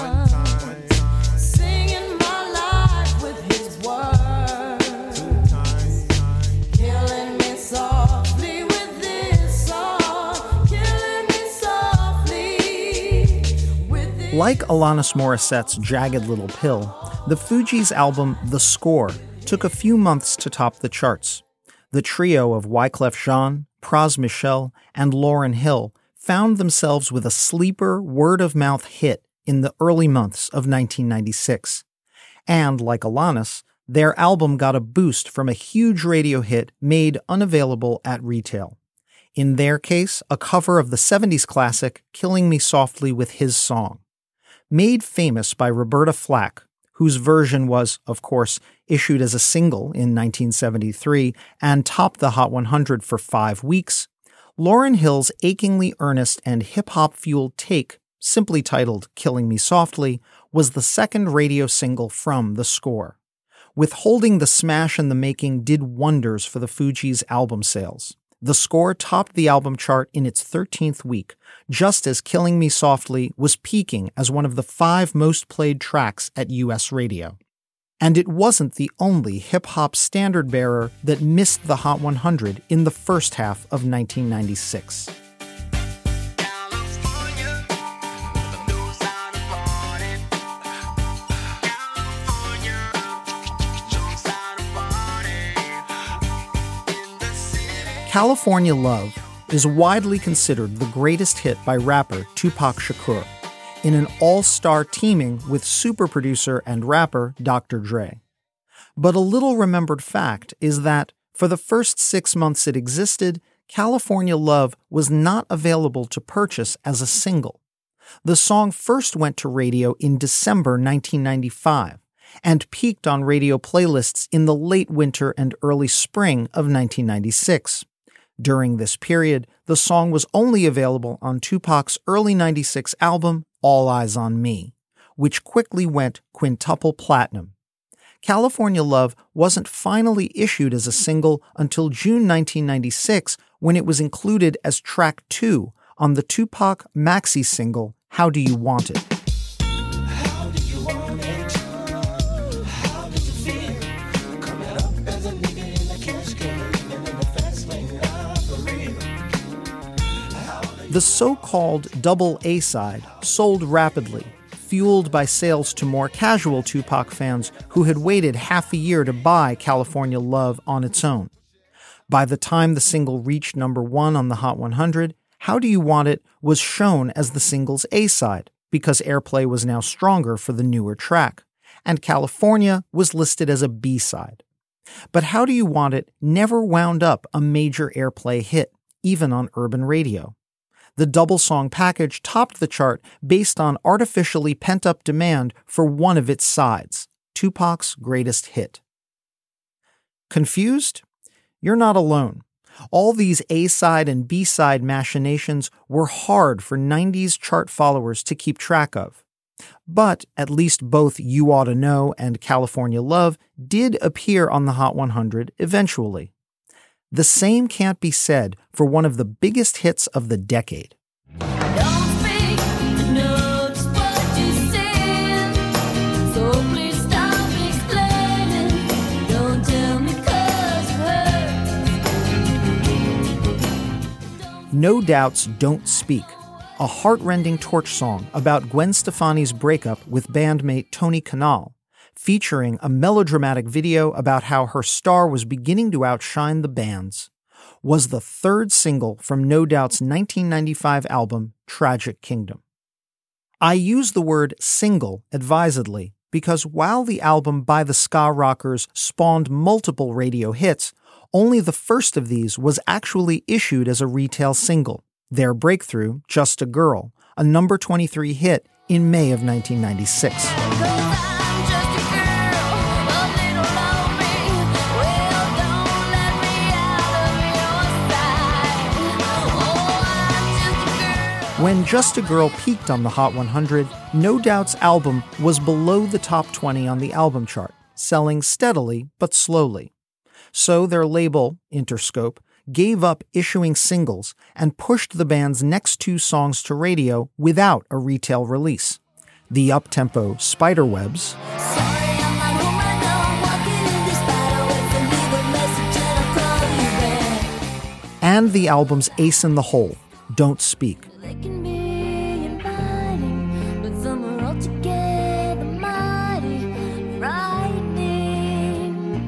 singing my life with his words, killing me softly with this song, killing me softly with this. Like Alanis Morissette's Jagged Little Pill, the Fugees' album The Score took a few months to top the charts. The trio of Wyclef Jean, Pras Michel, and Lauryn Hill found themselves with a sleeper word-of-mouth hit in the early months of nineteen ninety-six. And, like Alanis, their album got a boost from a huge radio hit made unavailable at retail. In their case, a cover of the seventies classic Killing Me Softly with His Song. Made famous by Roberta Flack, whose version was, of course, issued as a single in nineteen seventy-three and topped the Hot one hundred for five weeks, Lauryn Hill's achingly earnest and hip-hop-fueled take, simply titled Killing Me Softly, was the second radio single from The Score. Withholding the smash in the making did wonders for the Fugees' album sales. The Score topped the album chart in its thirteenth week, just as Killing Me Softly was peaking as one of the five most played tracks at U S radio. And it wasn't the only hip-hop standard-bearer that missed the Hot one hundred in the first half of nineteen ninety-six. California Love is widely considered the greatest hit by rapper Tupac Shakur, in an all-star teaming with super producer and rapper Doctor Dre. But a little-remembered fact is that, for the first six months it existed, California Love was not available to purchase as a single. The song first went to radio in December nineteen ninety-five, and peaked on radio playlists in the late winter and early spring of nineteen ninety-six. During this period, the song was only available on Tupac's early ninety-six album, All Eyes on Me, which quickly went quintuple platinum. California Love wasn't finally issued as a single until June nineteen ninety-six, when it was included as track two on the Tupac maxi single, How Do You Want It? How do you want it? How did you feel? Coming up as a nigga in a cash game and in the fast lane, ah, for real. The so-called double A-side sold rapidly, fueled by sales to more casual Tupac fans who had waited half a year to buy California Love on its own. By the time the single reached number one on the Hot one hundred, How Do You Want It was shown as the single's A-side because airplay was now stronger for the newer track, and California was listed as a B-side. But How Do You Want It never wound up a major airplay hit, even on urban radio. The double song package topped the chart based on artificially pent-up demand for one of its sides, Tupac's greatest hit. Confused? You're not alone. All these A-side and B-side machinations were hard for nineties chart followers to keep track of. But at least both You Ought to Know and California Love did appear on the Hot one hundred eventually. The same can't be said for one of the biggest hits of the decade. Don't speak, I know just what you said. So please stop explaining. Don't tell me 'cause it hurts. No Doubt's Don't Speak, a heart-rending torch song about Gwen Stefani's breakup with bandmate Tony Kanal, featuring a melodramatic video about how her star was beginning to outshine the band's, was the third single from No Doubt's nineteen ninety-five album, Tragic Kingdom. I use the word single advisedly because while the album by the ska rockers spawned multiple radio hits, only the first of these was actually issued as a retail single, their breakthrough, Just a Girl, a number twenty-three hit in May of nineteen ninety-six. When Just a Girl peaked on the Hot one hundred, No Doubt's album was below the top twenty on the album chart, selling steadily but slowly. So their label, Interscope, gave up issuing singles and pushed the band's next two songs to radio without a retail release. The up-tempo Spiderwebs and the album's ace in the hole, Don't Speak. They can be inviting, but some are altogether mighty frightening.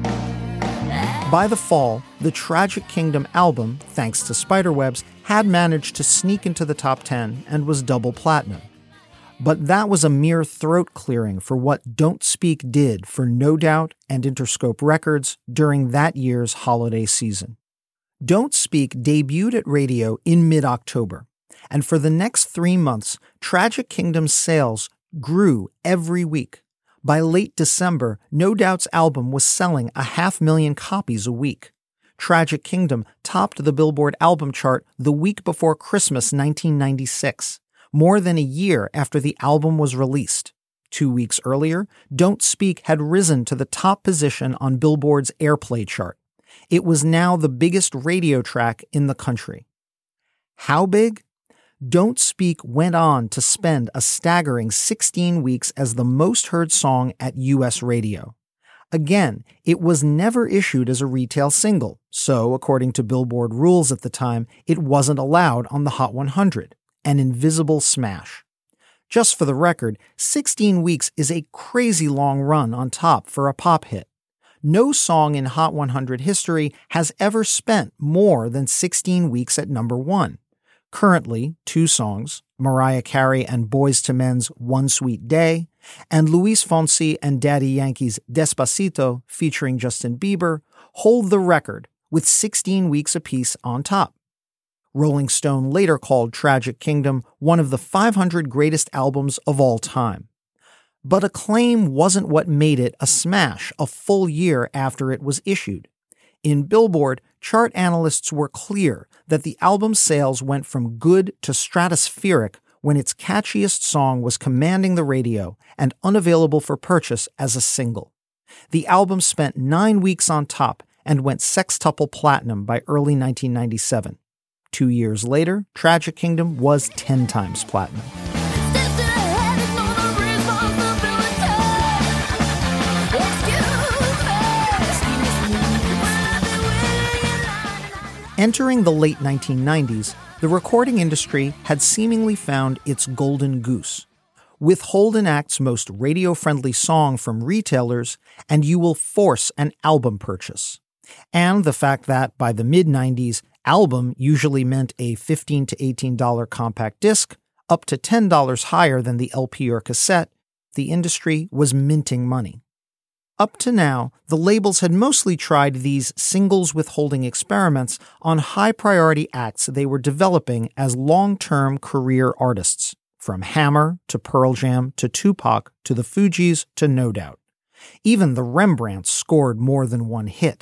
By the fall, the Tragic Kingdom album, thanks to Spiderwebs, had managed to sneak into the top ten and was double platinum. But that was a mere throat clearing for what Don't Speak did for No Doubt and Interscope Records during that year's holiday season. Don't Speak debuted at radio in mid-October, and for the next three months, Tragic Kingdom's sales grew every week. By late December, No Doubt's album was selling a half million copies a week. Tragic Kingdom topped the Billboard album chart the week before Christmas nineteen ninety-six, more than a year after the album was released. Two weeks earlier, Don't Speak had risen to the top position on Billboard's Airplay chart. It was now the biggest radio track in the country. How big? Don't Speak went on to spend a staggering sixteen weeks as the most heard song at U S radio. Again, it was never issued as a retail single, so according to Billboard rules at the time, it wasn't allowed on the Hot one hundred, an invisible smash. Just for the record, sixteen weeks is a crazy long run on top for a pop hit. No song in Hot one hundred history has ever spent more than sixteen weeks at number one. Currently, two songs, Mariah Carey and Boyz two Men's One Sweet Day, and Luis Fonsi and Daddy Yankee's Despacito featuring Justin Bieber, hold the record with sixteen weeks apiece on top. Rolling Stone later called Tragic Kingdom one of the five hundred greatest albums of all time. But acclaim wasn't what made it a smash a full year after it was issued. In Billboard, chart analysts were clear that the album's sales went from good to stratospheric when its catchiest song was commanding the radio and unavailable for purchase as a single. The album spent nine weeks on top and went sextuple platinum by early nineteen ninety-seven. Two years later, Tragic Kingdom was ten times platinum. Still Entering the late nineteen nineties, the recording industry had seemingly found its golden goose. Withhold an act's most radio-friendly song from retailers, and you will force an album purchase. And the fact that, by the mid-nineties, album usually meant a fifteen to eighteen dollars compact disc, up to ten dollars higher than the L P or cassette, the industry was minting money. Up to now, the labels had mostly tried these singles withholding experiments on high-priority acts they were developing as long-term career artists, from Hammer to Pearl Jam to Tupac to the Fugees to No Doubt. Even the Rembrandts scored more than one hit.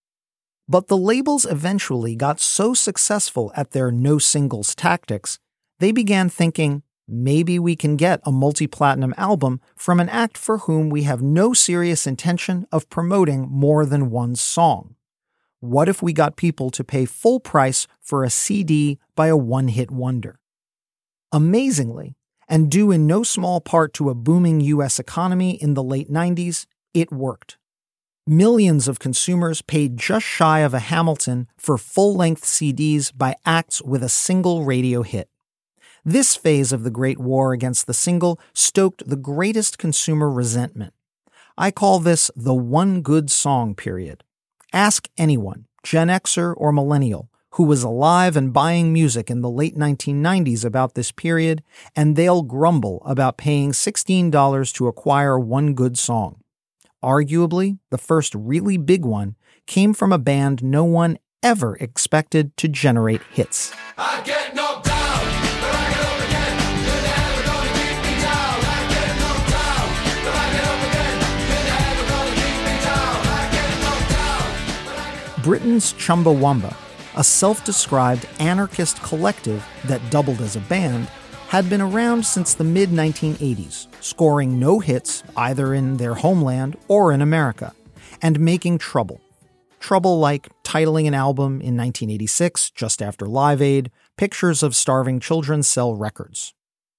But the labels eventually got so successful at their no-singles tactics, they began thinking, maybe we can get a multi-platinum album from an act for whom we have no serious intention of promoting more than one song. What if we got people to pay full price for a C D by a one-hit wonder? Amazingly, and due in no small part to a booming U S economy in the late nineties, it worked. Millions of consumers paid just shy of a Hamilton for full-length C Ds by acts with a single radio hit. This phase of the Great War against the single stoked the greatest consumer resentment. I call this the one good song period. Ask anyone, Gen Xer or millennial, who was alive and buying music in the late nineteen nineties about this period, and they'll grumble about paying sixteen dollars to acquire one good song. Arguably, the first really big one came from a band no one ever expected to generate hits. I get knocked down, but I get up again. You're never gonna keep me down. I get knocked down, but I get up again. You're never gonna keep me down. I get knocked down, but I get up. Britain's Chumbawamba, a self-described anarchist collective that doubled as a band, had been around since the mid nineteen eighties, scoring no hits either in their homeland or in America, and making trouble. Trouble like titling an album in nineteen eighty-six, just after Live Aid, pictures of starving children sell records.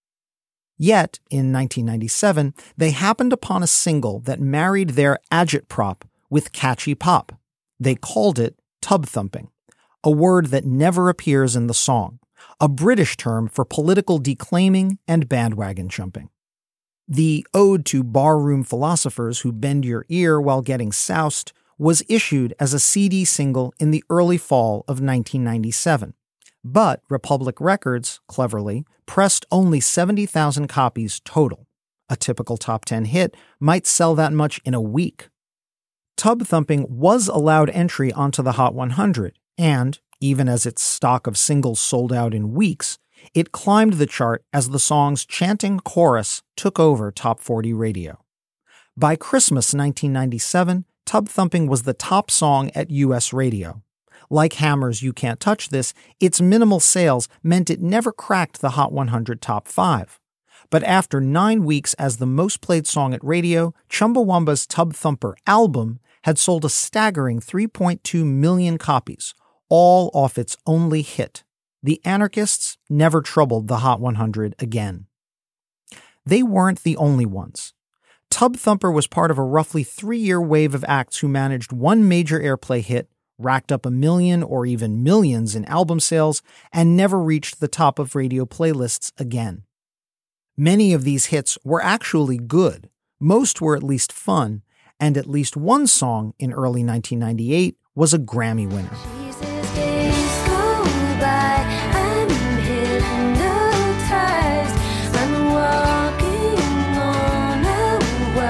Yet, in nineteen ninety-seven, they happened upon a single that married their agitprop with catchy pop. They called it tub thumping, a word that never appears in the song, a British term for political declaiming and bandwagon jumping. The ode to barroom philosophers who bend your ear while getting soused was issued as a C D single in the early fall of nineteen ninety-seven. But Republic Records, cleverly, pressed only seventy thousand copies total. A typical top ten hit might sell that much in a week. Tub Thumping was allowed entry onto the Hot one hundred, and, even as its stock of singles sold out in weeks, it climbed the chart as the song's chanting chorus took over top forty radio. By Christmas nineteen ninety-seven, Tub Thumping was the top song at U S radio. Like Hammer's You Can't Touch This, its minimal sales meant it never cracked the Hot one hundred top five. But after nine weeks as the most played song at radio, Chumbawamba's Tub Thumper album had sold a staggering three point two million copies, all off its only hit. The anarchists never troubled the Hot one hundred again. They weren't the only ones. Tub Thumper was part of a roughly three-year wave of acts who managed one major airplay hit, racked up a million or even millions in album sales, and never reached the top of radio playlists again. Many of these hits were actually good, most were at least fun, and at least one song in early nineteen ninety-eight was a Grammy winner. Jesus, days go by, I'm hypnotized. I'm walking on a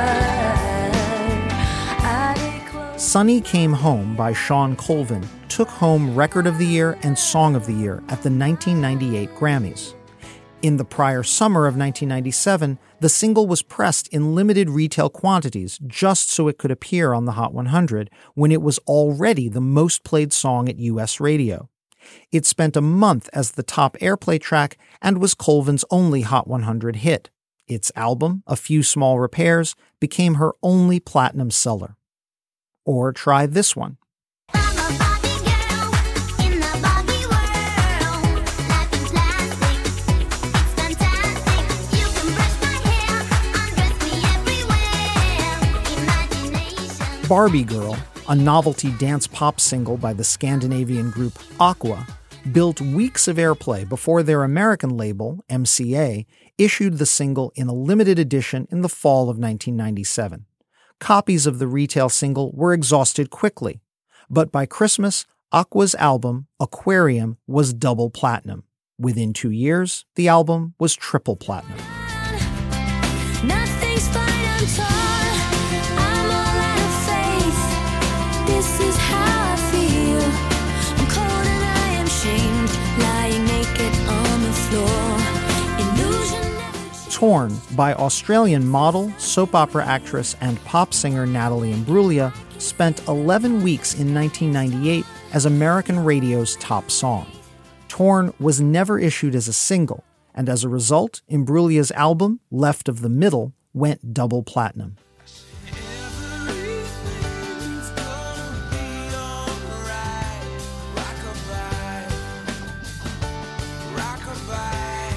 wire. I close. Sunny Came Home by Sean Colvin took home Record of the Year and Song of the Year at the nineteen ninety-eight Grammys. In the prior summer of nineteen ninety-seven, the single was pressed in limited retail quantities just so it could appear on the Hot one hundred when it was already the most played song at U S radio. It spent a month as the top airplay track and was Colvin's only Hot one hundred hit. Its album, A Few Small Repairs, became her only platinum seller. Or try this one. I'm a Barbie girl in the Barbie world. Life in plastic, it's fantastic. You can brush my hair, undress me everywhere. Imagination. Barbie Girl, a novelty dance pop single by the Scandinavian group Aqua, built weeks of airplay before their American label, M C A, issued the single in a limited edition in the fall of nineteen ninety-seven. Copies of the retail single were exhausted quickly, but by Christmas, Aqua's album, Aquarium, was double platinum. Within two years, the album was triple platinum. Nothing's fine, I'm torn. I'm all out of faith. This is how I feel. I'm cold and I am shamed, lying naked on the floor. Illusion never changed. Torn by Australian model, soap opera actress, and pop singer Natalie Imbruglia, spent eleven weeks in nineteen ninety-eight as American radio's top song. Torn was never issued as a single, and as a result, Imbruglia's album, Left of the Middle, went double platinum. Everything's gonna be alright. Rockabye, rockabye.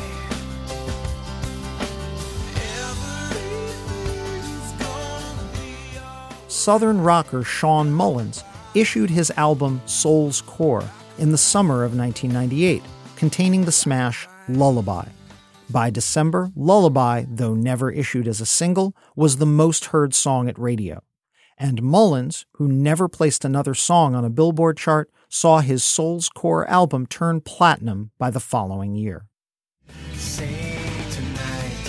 Everything's gonna be alright. Southern rocker Sean Mullins issued his album Soul's Core in the summer of nineteen ninety-eight, containing the smash Lullaby. By December, Lullaby, though never issued as a single, was the most heard song at radio. And Mullins, who never placed another song on a Billboard chart, saw his Soul's Core album turn platinum by the following year. Sing tonight,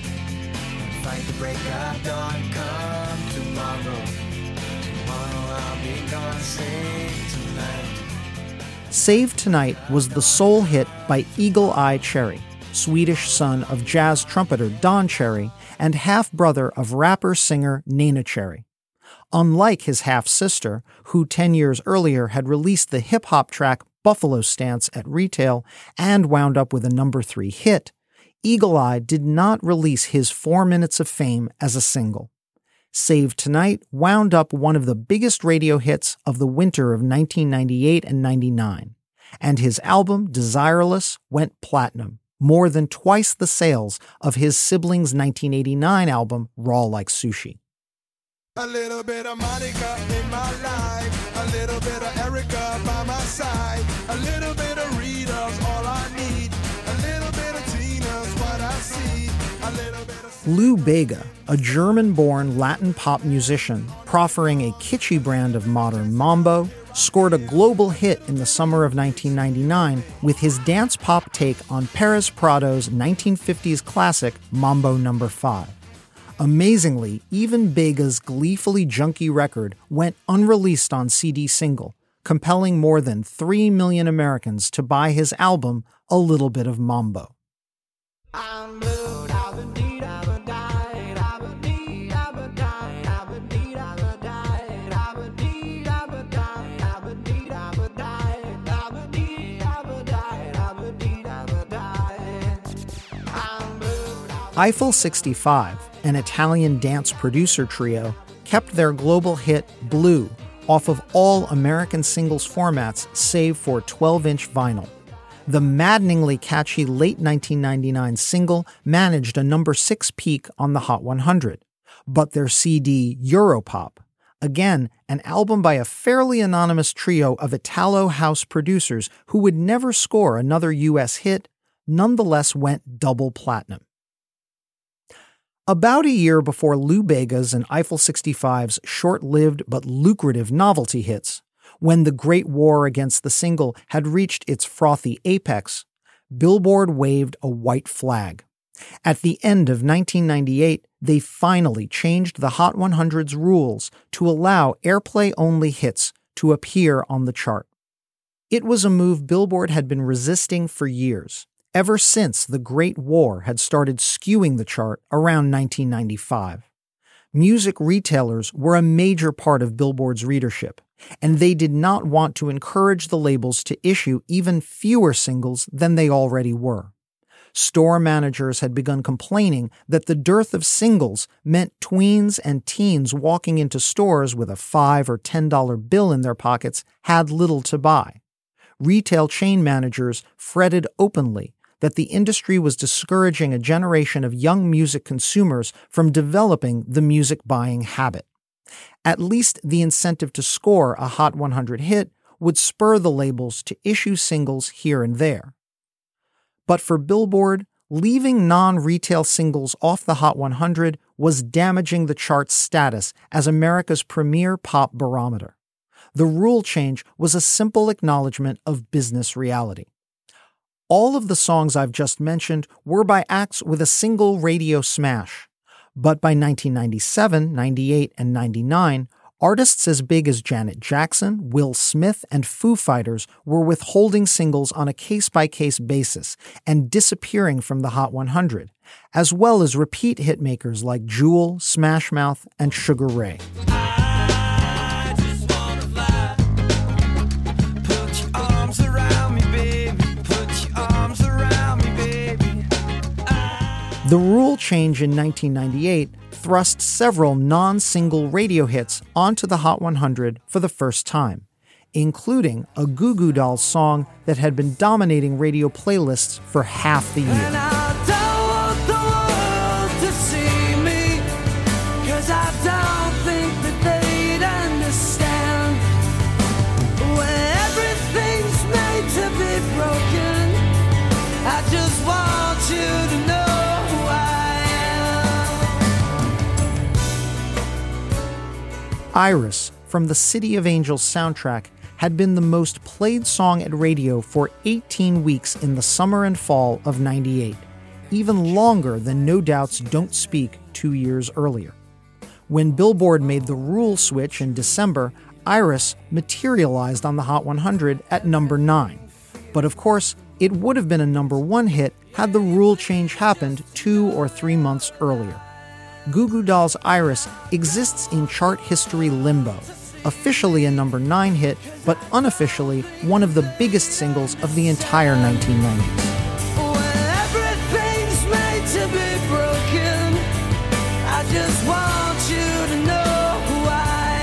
fight the break of dawn, come tomorrow. Tomorrow I'll be gone, sing tonight. Save Tonight was the soul hit by Eagle Eye Cherry, Swedish son of jazz trumpeter Don Cherry and half-brother of rapper-singer Neneh Cherry. Unlike his half-sister, who ten years earlier had released the hip-hop track Buffalo Stance at retail and wound up with a number three hit, Eagle Eye did not release his four minutes of fame as a single. Save Tonight wound up one of the biggest radio hits of the winter of nineteen ninety-eight and ninety-nine, and his album Desireless went platinum, more than twice the sales of his sibling's nineteen eighty-nine album Raw Like Sushi. A little bit of Monica in my life, a little bit of Erica by my side, a little bit of Rita's all I need, a little bit of Tina's what I see, a little bit of... Lou Bega, a German-born Latin pop musician proffering a kitschy brand of modern mambo, scored a global hit in the summer of nineteen ninety-nine with his dance pop take on Perez Prado's nineteen fifties classic Mambo Number five. Amazingly, even Bega's gleefully junky record went unreleased on C D single, compelling more than three million Americans to buy his album A Little Bit of Mambo. I'm blue, I've been deed, I've been died, I've been deed, I've been died, I've been deed, I've been died, I've been deed, I've been died, I've been deed, I've been died, I've been deed, I've been died, I've been deed, I've been died. I'm blue. Eiffel sixty-five, an Italian dance producer trio, kept their global hit Blue off of all American singles formats save for twelve-inch vinyl. The maddeningly catchy late nineteen ninety-nine single managed a number six peak on the Hot one hundred, but their C D Europop, again an album by a fairly anonymous trio of Italo house producers who would never score another U S hit, nonetheless went double platinum. About a year before Lou Bega's and Eiffel sixty-five's short-lived but lucrative novelty hits, when the Great War against the single had reached its frothy apex, Billboard waved a white flag. At the end of nineteen ninety-eight, they finally changed the Hot one hundred's rules to allow airplay-only hits to appear on the chart. It was a move Billboard had been resisting for years, ever since the Great War had started skewing the chart around nineteen ninety-five. Music retailers were a major part of Billboard's readership, and they did not want to encourage the labels to issue even fewer singles than they already were. Store managers had begun complaining that the dearth of singles meant tweens and teens walking into stores with a five or ten dollar bill in their pockets had little to buy. Retail chain managers fretted openly that the industry was discouraging a generation of young music consumers from developing the music buying habit. At least the incentive to score a Hot one hundred hit would spur the labels to issue singles here and there. But for Billboard, leaving non-retail singles off the Hot one hundred was damaging the chart's status as America's premier pop barometer. The rule change was a simple acknowledgement of business reality. All of the songs I've just mentioned were by acts with a single radio smash. But by nineteen ninety-seven, ninety-eight, and ninety-nine, artists as big as Janet Jackson, Will Smith, and Foo Fighters were withholding singles on a case-by-case basis and disappearing from the Hot one hundred, as well as repeat hitmakers like Jewel, Smash Mouth, and Sugar Ray. I just wanna fly. Put your arms around me, baby. Put your arms around me, baby. The rule change in nineteen ninety-eight thrust several non-single radio hits onto the Hot one hundred for the first time, including a Goo Goo Dolls song that had been dominating radio playlists for half the And year. I don't want the world to see me, 'cause I don't think that they'd understand. When everything's made to be broken, I just want you to know who I am. Iris, from the City of Angels soundtrack, had been the most played song at radio for eighteen weeks in the summer and fall of ninety-eight, even longer than No Doubt's Don't Speak two years earlier. When Billboard made the rule switch in December, Iris materialized on the Hot one hundred at number nine. But of course, it would have been a number one hit had the rule change happened two or three months earlier. Goo Goo Dolls' Iris exists in chart history limbo, officially a number nine hit, but unofficially one of the biggest singles of the entire nineteen nineties. When everything's made to be broken, I just want you to know who I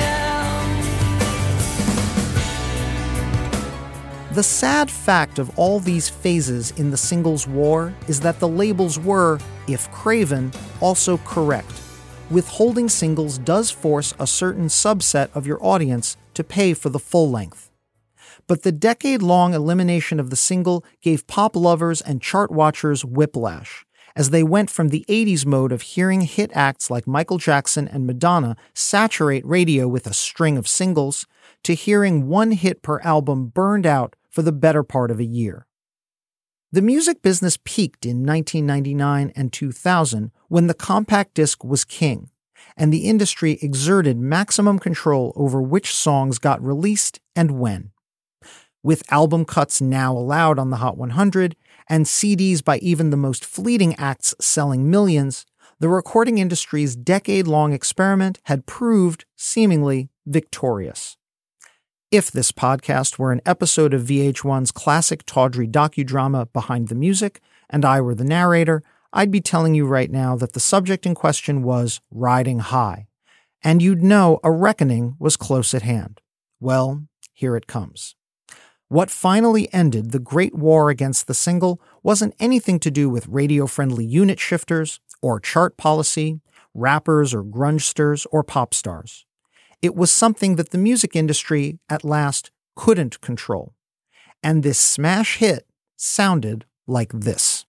am. The sad fact of all these phases in the singles war is that the labels were, if craven, also correct. Withholding singles does force a certain subset of your audience to pay for the full length. But the decade-long elimination of the single gave pop lovers and chart watchers whiplash, as they went from the eighties mode of hearing hit acts like Michael Jackson and Madonna saturate radio with a string of singles, to hearing one hit per album burned out for the better part of a year. The music business peaked in nineteen ninety-nine and two thousand when the compact disc was king, and the industry exerted maximum control over which songs got released and when. With album cuts now allowed on the Hot one hundred, and C Ds by even the most fleeting acts selling millions, the recording industry's decade-long experiment had proved, seemingly, victorious. If this podcast were an episode of V H one's classic tawdry docudrama Behind the Music, and I were the narrator, I'd be telling you right now that the subject in question was riding high, and you'd know a reckoning was close at hand. Well, here it comes. What finally ended the great war against the single wasn't anything to do with radio-friendly unit shifters, or chart policy, rappers or grungesters or pop stars. It was something that the music industry, at last, couldn't control. And this smash hit sounded like this.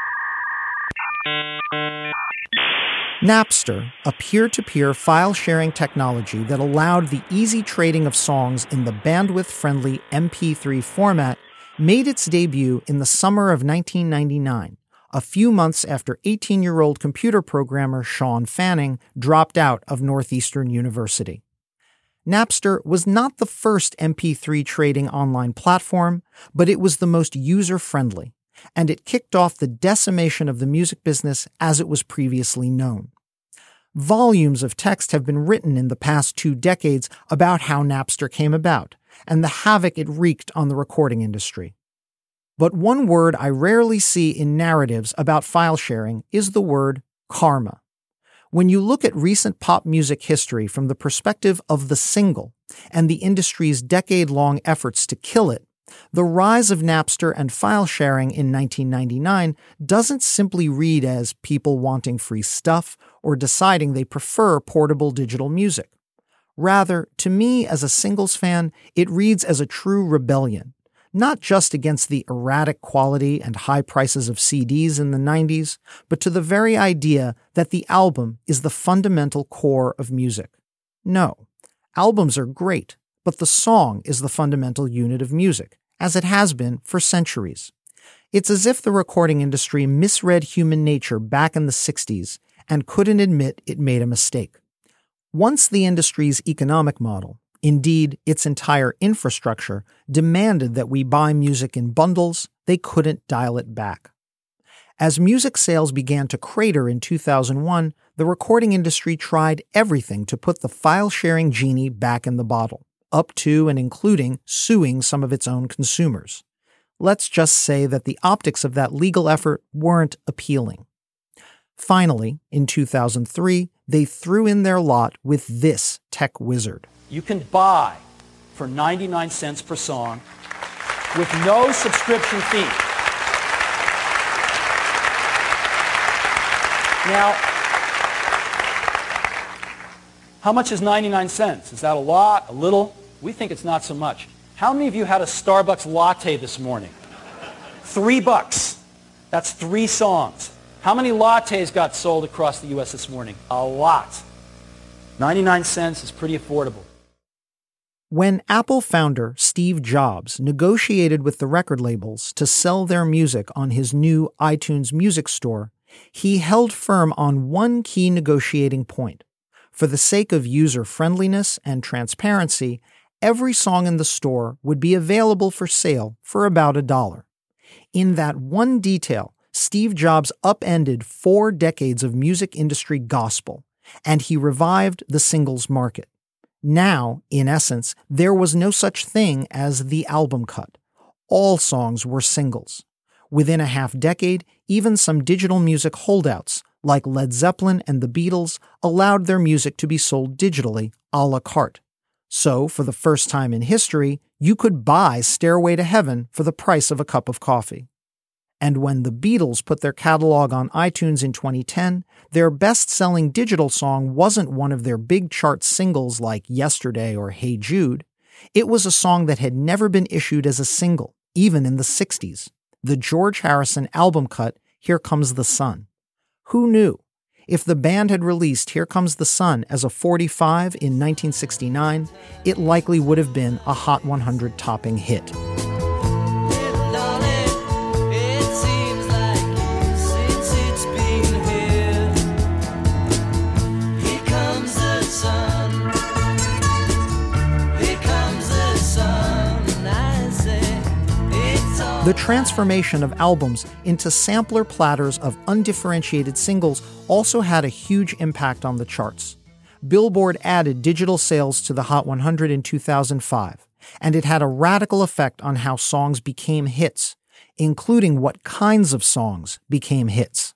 Napster, a peer-to-peer file-sharing technology that allowed the easy trading of songs in the bandwidth-friendly M P three format, made its debut in the summer of nineteen ninety-nine, a few months after eighteen-year-old computer programmer Sean Fanning dropped out of Northeastern University. Napster was not the first M P three trading online platform, but it was the most user-friendly, and it kicked off the decimation of the music business as it was previously known. Volumes of text have been written in the past two decades about how Napster came about, and the havoc it wreaked on the recording industry. But one word I rarely see in narratives about file sharing is the word karma. When you look at recent pop music history from the perspective of the single and the industry's decade-long efforts to kill it, the rise of Napster and file sharing in nineteen ninety-nine doesn't simply read as people wanting free stuff or deciding they prefer portable digital music. Rather, to me as a singles fan, it reads as a true rebellion, not just against the erratic quality and high prices of C Ds in the nineties, but to the very idea that the album is the fundamental core of music. No, albums are great, but the song is the fundamental unit of music, as it has been for centuries. It's as if the recording industry misread human nature back in the sixties and couldn't admit it made a mistake. Once the industry's economic model, indeed its entire infrastructure, demanded that we buy music in bundles, they couldn't dial it back. As music sales began to crater in two thousand one, the recording industry tried everything to put the file-sharing genie back in the bottle, up to and including suing some of its own consumers. Let's just say that the optics of that legal effort weren't appealing. Finally, in two thousand three, they threw in their lot with this tech wizard. You can buy for ninety-nine cents per song with no subscription fee. Now, how much is ninety-nine cents? Is that a lot, a little? We think it's not so much. How many of you had a Starbucks latte this morning? Three bucks. That's three songs. How many lattes got sold across the U S this morning? A lot. ninety-nine cents is pretty affordable. When Apple founder Steve Jobs negotiated with the record labels to sell their music on his new iTunes Music Store, he held firm on one key negotiating point. For the sake of user-friendliness and transparency, every song in the store would be available for sale for about a dollar. In that one detail, Steve Jobs upended four decades of music industry gospel, and he revived the singles market. Now, in essence, there was no such thing as the album cut. All songs were singles. Within a half decade, even some digital music holdouts, like Led Zeppelin and the Beatles, allowed their music to be sold digitally a la carte. So, for the first time in history, you could buy Stairway to Heaven for the price of a cup of coffee. And when the Beatles put their catalog on iTunes in twenty ten, their best-selling digital song wasn't one of their big chart singles like Yesterday or Hey Jude. It was a song that had never been issued as a single, even in the sixties. The George Harrison album cut, Here Comes the Sun. Who knew? If the band had released Here Comes the Sun as a forty-five in nineteen sixty-nine, it likely would have been a Hot one hundred topping hit. The transformation of albums into sampler platters of undifferentiated singles also had a huge impact on the charts. Billboard added digital sales to the Hot one hundred in two thousand five, and it had a radical effect on how songs became hits, including what kinds of songs became hits.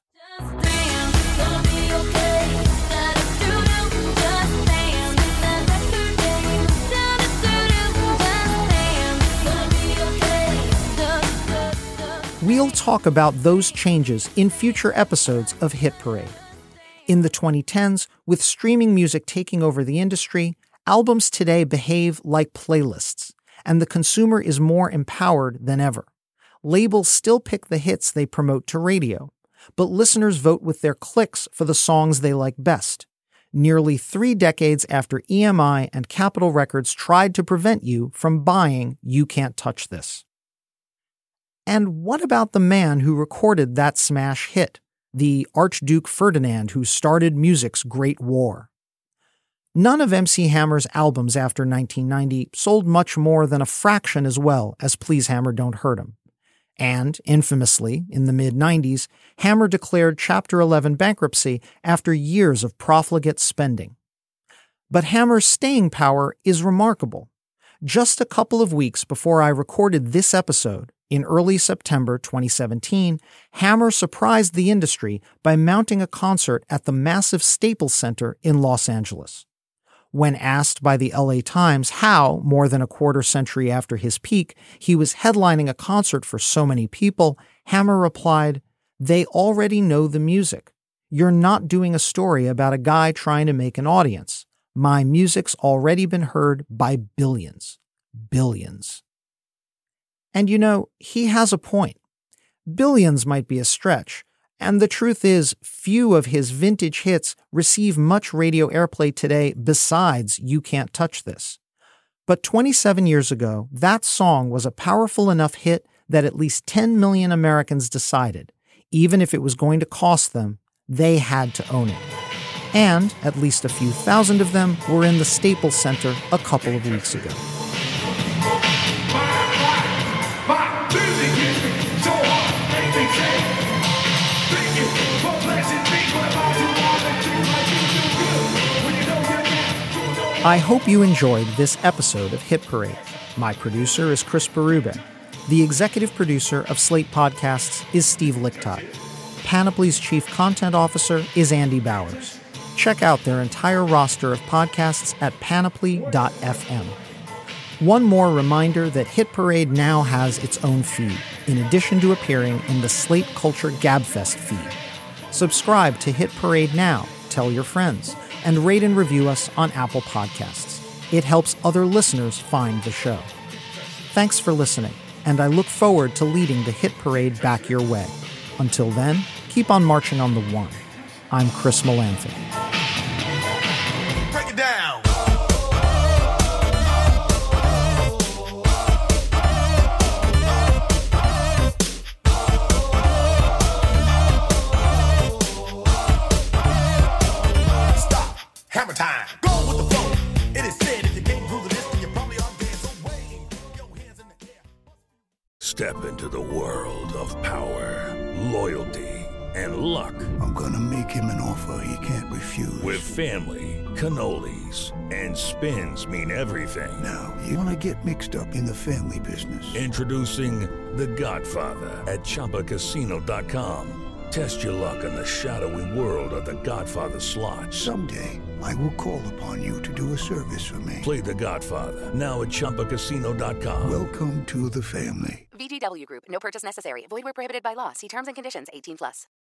We'll talk about those changes in future episodes of Hit Parade. In the twenty tens, with streaming music taking over the industry, albums today behave like playlists, and the consumer is more empowered than ever. Labels still pick the hits they promote to radio, but listeners vote with their clicks for the songs they like best. Nearly three decades after E M I and Capitol Records tried to prevent you from buying You Can't Touch This. And what about the man who recorded that smash hit, the Archduke Ferdinand who started music's Great War? None of M C Hammer's albums after nineteen ninety sold much more than a fraction as well as Please Hammer Don't Hurt 'Em. And, infamously, in the mid nineties, Hammer declared Chapter eleven bankruptcy after years of profligate spending. But Hammer's staying power is remarkable. Just a couple of weeks before I recorded this episode, in early September twenty seventeen, Hammer surprised the industry by mounting a concert at the massive Staples Center in Los Angeles. When asked by the L A Times how, more than a quarter century after his peak, he was headlining a concert for so many people, Hammer replied, "They already know the music. You're not doing a story about a guy trying to make an audience. my music's already been heard by billions. Billions. And you know, he has a point. Billions might be a stretch, and the truth is, few of his vintage hits receive much radio airplay today besides You Can't Touch This. But twenty-seven years ago, that song was a powerful enough hit that at least ten million Americans decided, even if it was going to cost them, they had to own it. And at least a few thousand of them were in the Staples Center a couple of weeks ago. I hope you enjoyed this episode of Hit Parade. My producer is Chris Berube. The executive producer of Slate Podcasts is Steve Lickteig. Panoply's chief content officer is Andy Bowers. Check out their entire roster of podcasts at panoply dot f m. One more reminder that Hit Parade now has its own feed, in addition to appearing in the Slate Culture Gabfest feed. Subscribe to Hit Parade now, tell your friends, and rate and review us on Apple Podcasts. It helps other listeners find the show. Thanks for listening, and I look forward to leading the Hit Parade back your way. Until then, keep on marching on the one. I'm Chris Melaniphy. Break it down. Stop. Hammer time. Go with the flow. It is said if you came through the list, then you probably are dead. So wave your hands in the air. Step into the world of power, loyalty, and luck. I'm gonna make him an offer he can't refuse. With family, cannolis, and spins mean everything. Now, you wanna get mixed up in the family business. Introducing The Godfather at Chumba Casino dot com. Test your luck in the shadowy world of The Godfather slot. Someday, I will call upon you to do a service for me. Play The Godfather now at Chumba Casino dot com. Welcome to the family. V G W Group. No purchase necessary. Void where prohibited by law. See terms and conditions. eighteen plus.